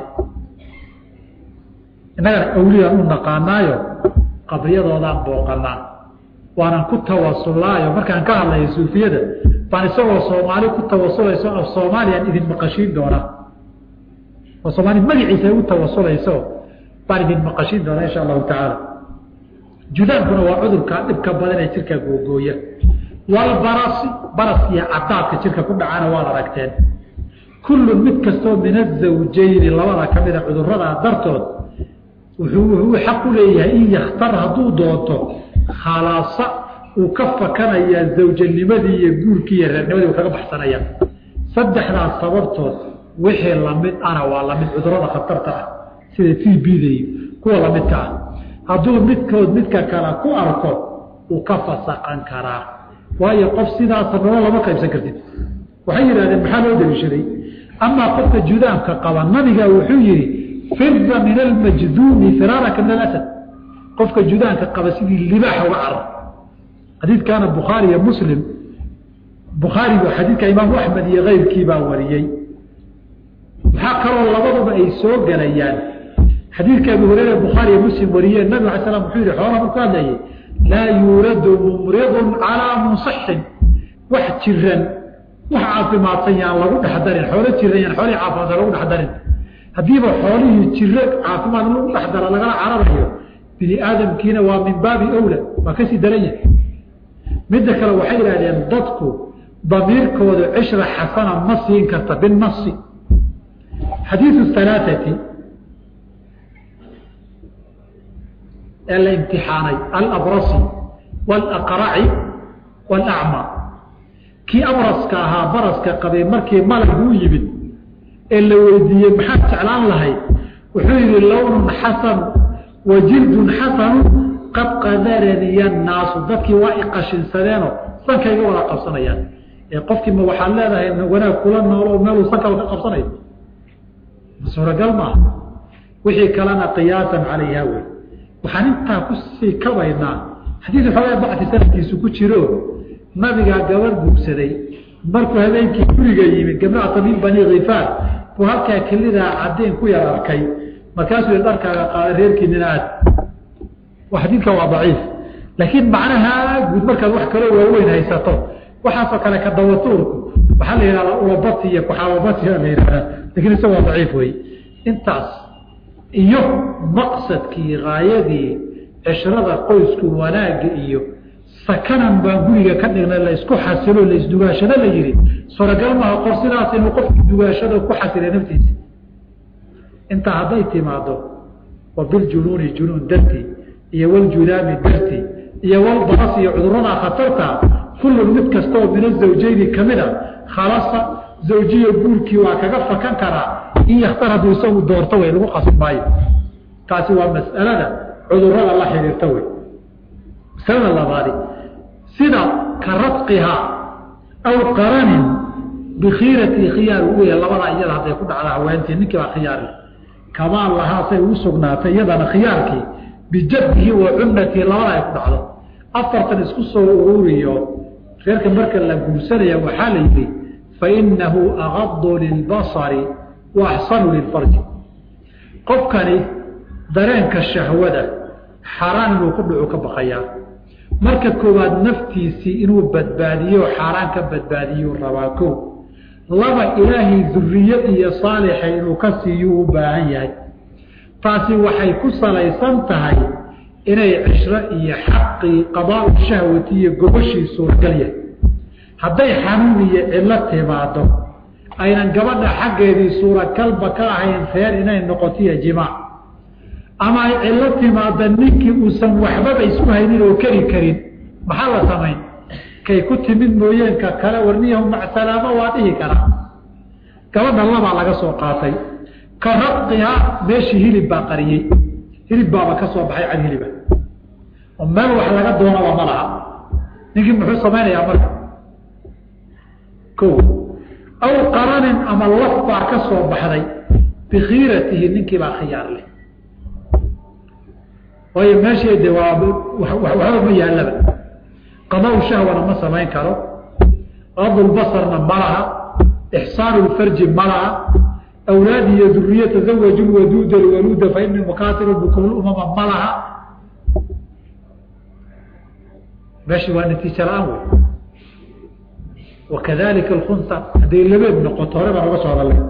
inaga awliya u naqaanaayo qabriyadoodan booqanaa waana ku tawasulaayo markaan ka hadlayo suufiyada baan isagoo Soomaali ku tawasulayso af Soomaaliyan idin maqashiin doona oo Soomaali magaciisa u tawasulayso baan idin maqashiin doona insha Allah ta'ala judaabuna waa cudurka dibka badan ee jirka googooya wal baras ya ataaka jirka ku dhacana waa aragteen kullu mid kasto min az-zawjayn labada kamida cudurrada dartood wuxuu xaq u leeyahay in yakhtar haduu doonto khalaasa uu ka fakanaya zawjanimadii iyo guurkii iyo reernimadii kaga baxsanaya saddexdaas sababtood wixii la mid ana waa la mid cudurrada khatarta ah sida TB-da kuwa la midka ah hadduu midkood midka kale ku arko uu ka fasaqan karaa waayo qof sidaas nolol lama qaybsan kartid waxay yiraahdeen maxaa loo dalishaday أما قفك جدام كقبا نبيك وحيري فرد من المجذوم فرارك من الأسد قفك جدام كقبا سيدي اللباح وعرض حديث كان البخاري مسلم بخاري وحديث إمام أحمد غير كيبا وريي وحاكروا الله ضرب أي سوق قليان حديث كان هريرة البخاري مسلم وريي النبي عليه السلام حيري حوالي وقال لي لا يورد ممرض على مصح واحد شرن waxa caafimaadsan lagu dhaxdarin xoolo jireen xoolo caafimaad lagu dhaxdarin hadiiba xoolihi jireen caafimaad lagu dhaxdara laga carabayo bini aadamkiina waa min baabi awla ma kasi daraya midda kale waxay yiraahdeen dadku damiirkooda cishra xasana ma siin karta bin nafsi hadithu thalathati الامتحاني الأبرصي والأقرعي والأعمى كي أبرصك ها برصك قبي مركي ملك هو يبد اللي ويدي محاد تعلان لهي وحيد اللون حسن وجلد حسن قد قذرني الناس ذكي وائقش سلانه صنك يقول قبصنا يعني قفك ما وحلانا إنه وانا كلنا ولو مالو صنك وقبصنا بسورة قلمة وحي كلنا قياسا عليها وي وحننتا كسي كبينا حديث الحوالي بعد سنة سكوتشيرو nabiga gabar guursaday markuu habeenkii guriga yimid gabdhaha tabiib bani Ghifaar oo halka kelida cadeen ku yar arkay markaasuu dharkaaga qaaday reerkiina aad waxdiinka waa daciif laakiin macnaha guud marka wax kale waa weyn haysato waxa soo kale ka dawatuurku waxa la yiraahdaa ulabati iyo kuxawabati la yiraahdaa laakiin isagu waa daciif way intaas iyo maqsadkii gaayadii ashrada qoysku wanaaga iyo سكنا بقولي كأننا لا يسكو حاسلو لا يسدوغاشنا لا يري سرقال ما قرصنا سنو قف دوغاشنا وكو حاسل نفتيس انت عضيتي مع ضو وبالجنون جنون درتي يا والجلام درتي يا والبرص يعذرنا خطرتها كل المتكستو من الزوجين كاملة خلاص زوجية بولكي وكغفة كان كرا إن يختار هدو يسوي الدور طوي لغو قصد معي تاسوا مسألة عذرنا الله حير يرتوي سنة الله باري سنة كرتقها أو قرن بخيرة خيار ويا الله ولا يجعل هذا يكون على عوانتي إنك خيار كما الله سيوسقنا تيدنا خيارك بجده وعمتي الله ولا يكون على أفرت نسكسه أوروريو خيرك مركز لجوسريا وحالي فإنه أغض للبصر وأحسن للفرج قفكني درانك الشهوة حرام وكله كبخيار marka koowaad naftiisi inuu badbaadiyo xaraan ka badbaadiyo rawaako laba ilaahi zurriyad iyo saalix inuu ka siiyo u baahan yahay taasi waxay ku salaysan tahay inay cishra iyo xaqi qadaa shahwati iyo gobashii suurgalya haday xanuun iyo cillad timaado aynan gabadha xaqeedii suuragalba ka ahayn feer inay noqoto jimaa ama cilati ma daniki uusan waxba isku haynin oo kari karin maxaa la sameyn kay ku timid mooyeenka kala warniyo ma salaama waadihi kara gabadha laba laga soo qaatay karqiha meeshi hilib baqariyay hilib baba ka soo baxay cad hiliba meel wax laga doono waa malaha ninki muxuu sameeyaa marka ko aw qaran ama lafba ka soo baxday bi khiratihi ninki ba khiyaar leh وهي ماشية دواب وحرم يهلبا قضاء الشهوة ما سمين كارو غض البصر نمرها إحصان الفرج مرها أولادي ذرية تزوج الودود الولود فإن المقاتل بكم الأمم مرها ماشي والنتيجة الأول وكذلك الخنثى هذه اللي بابن قطورة برغسوا على الله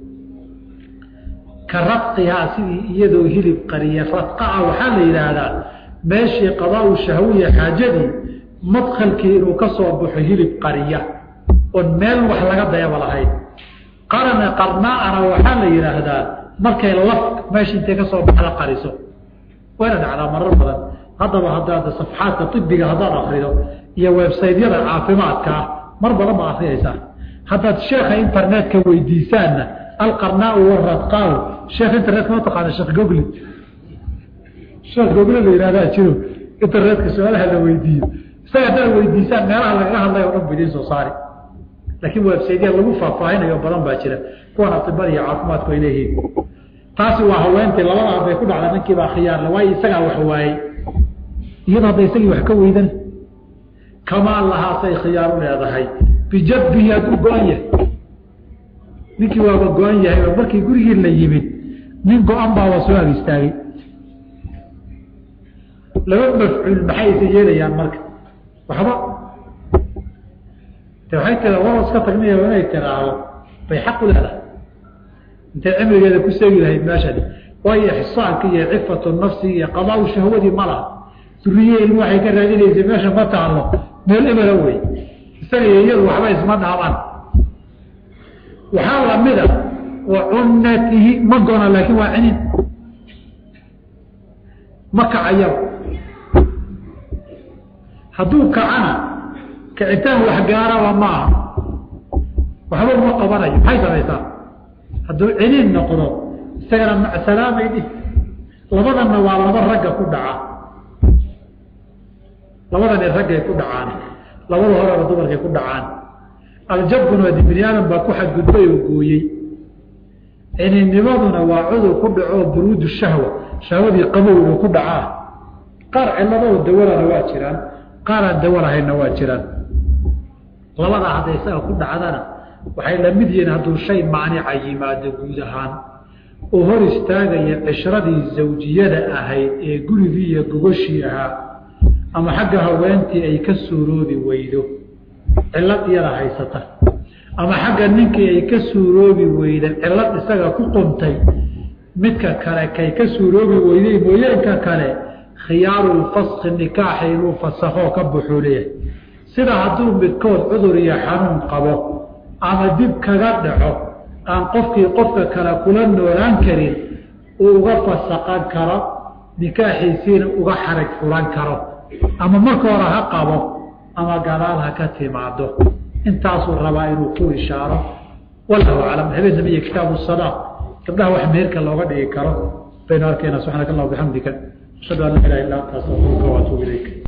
كرتقها سيدي يدو هلب قرية رتقها وحال إلى هذا ماشي قضاء الشهوية حاجدي مدخل كيرو كصوب هلب قرية والمال وحلقة ضيا ولا هاي قرنا أنا وحال إلى هذا مركي اللفق ماشي انت كصوب على قريسو وين على مرة مثلا هذا صفحات طبية هذا أخرينه يا ويب سايت يرى عافماتك مرة لما أخريسا هذا الشيخ إنترنت كويديسان القرناء والرتقاء الشيخ انترنت ما تقع الشيخ جوجل الشيخ جوجل اللي يرادا شنو انترنت كسؤالها لو ويديه سيدا ويديسان نرى الله الله يرب دين سو صاري laakiin website-yada lagu faahfaahinayo badan baa jira kuwan atibada iyo caafimaadku ay leeyihiin taasi waa haweentii labada arbay ku dhacda ninkii baa khiyaar la waayo isagaa wax waayey iyada hadday isagii wax ka weydan kamaa lahaasay khiyaar u leedahay bijabbihi hadduu go-an yahay ninkii waaba go-an yahay oo markii gurigii la yimid nin go-an baa waa soo ag istaagay laba mafcuul maxay isa yeelayaan marka waxba de waxay tiraa war iska tagnaya inay tiraahdo bay xaq u leedahay intay cimrigeeda ku seegi lahayd meeshani waayo ixsaanka iyo cifatu nafsi iyo qadaa shahwadii ma laha duriye ilmu waxay ka raadinaysa meesha ma taalo meel ebela wey isaga iyo iyadu waxba isma dhaabaan waxaa lamida wa cunnatihi ma gona laakiin waa cinin ma kacayaba hadduu kacana kicitaan wax gaaraba ma aha waxba uma qabanayo maxay samaysaa hadduu cinin noqdo isagana macsalaamay dhih labadanna waa laba ragga ku dhaca labadani raggay ku dhacaan labada horeba dumarkay ku dhacaan aljabkuna waa bini aadam baa ku xadgudbay oo gooyey cininnimaduna waa cudur ku dhaco buruudu shahwa shahwadii qabowga ku dhacaa qaar cilladoo dawalana waa jiraan qaar aan dawo lahayna waa jiraan labadaa hadday isaga ku dhacdana waxay la mid yihiin hadduu shay maanica yimaado guud ahaan oo hor istaagaya cishradii zawjiyada ahayd ee gurigii iyo gogoshii ahaa ama xagga haweentii ay ka suuroobi weydo cillad iyada haysata ama xagga ninkii ay ka suuroobi weyda cillad isaga ku quntay midka kale kay ka suuroobi weyday mooyeenka kale khiyaarulfaski nikaaxa inuu fasakoo ka buxuu leeyahay sida hadduu midkood cudur iyo xanuun qabo ama dib kaga dhaco aan qofkii qofka kale kula noolaan karin uu uga fasaqan karo nikaaxiisiina uga xarag fulan karo ama marka hore ha qabo ama gadaal ha ka timaado intaasuu rabaa inuu ku ishaaro wallahu aclam habeen dambiye kitaabu salaa gabdhaha wax meherka looga dhigi karo baynu arkayna subxaanaka allah bixamdika ashhadu an laa ilaha illa anta astaghfiruka wa atuubu ilayk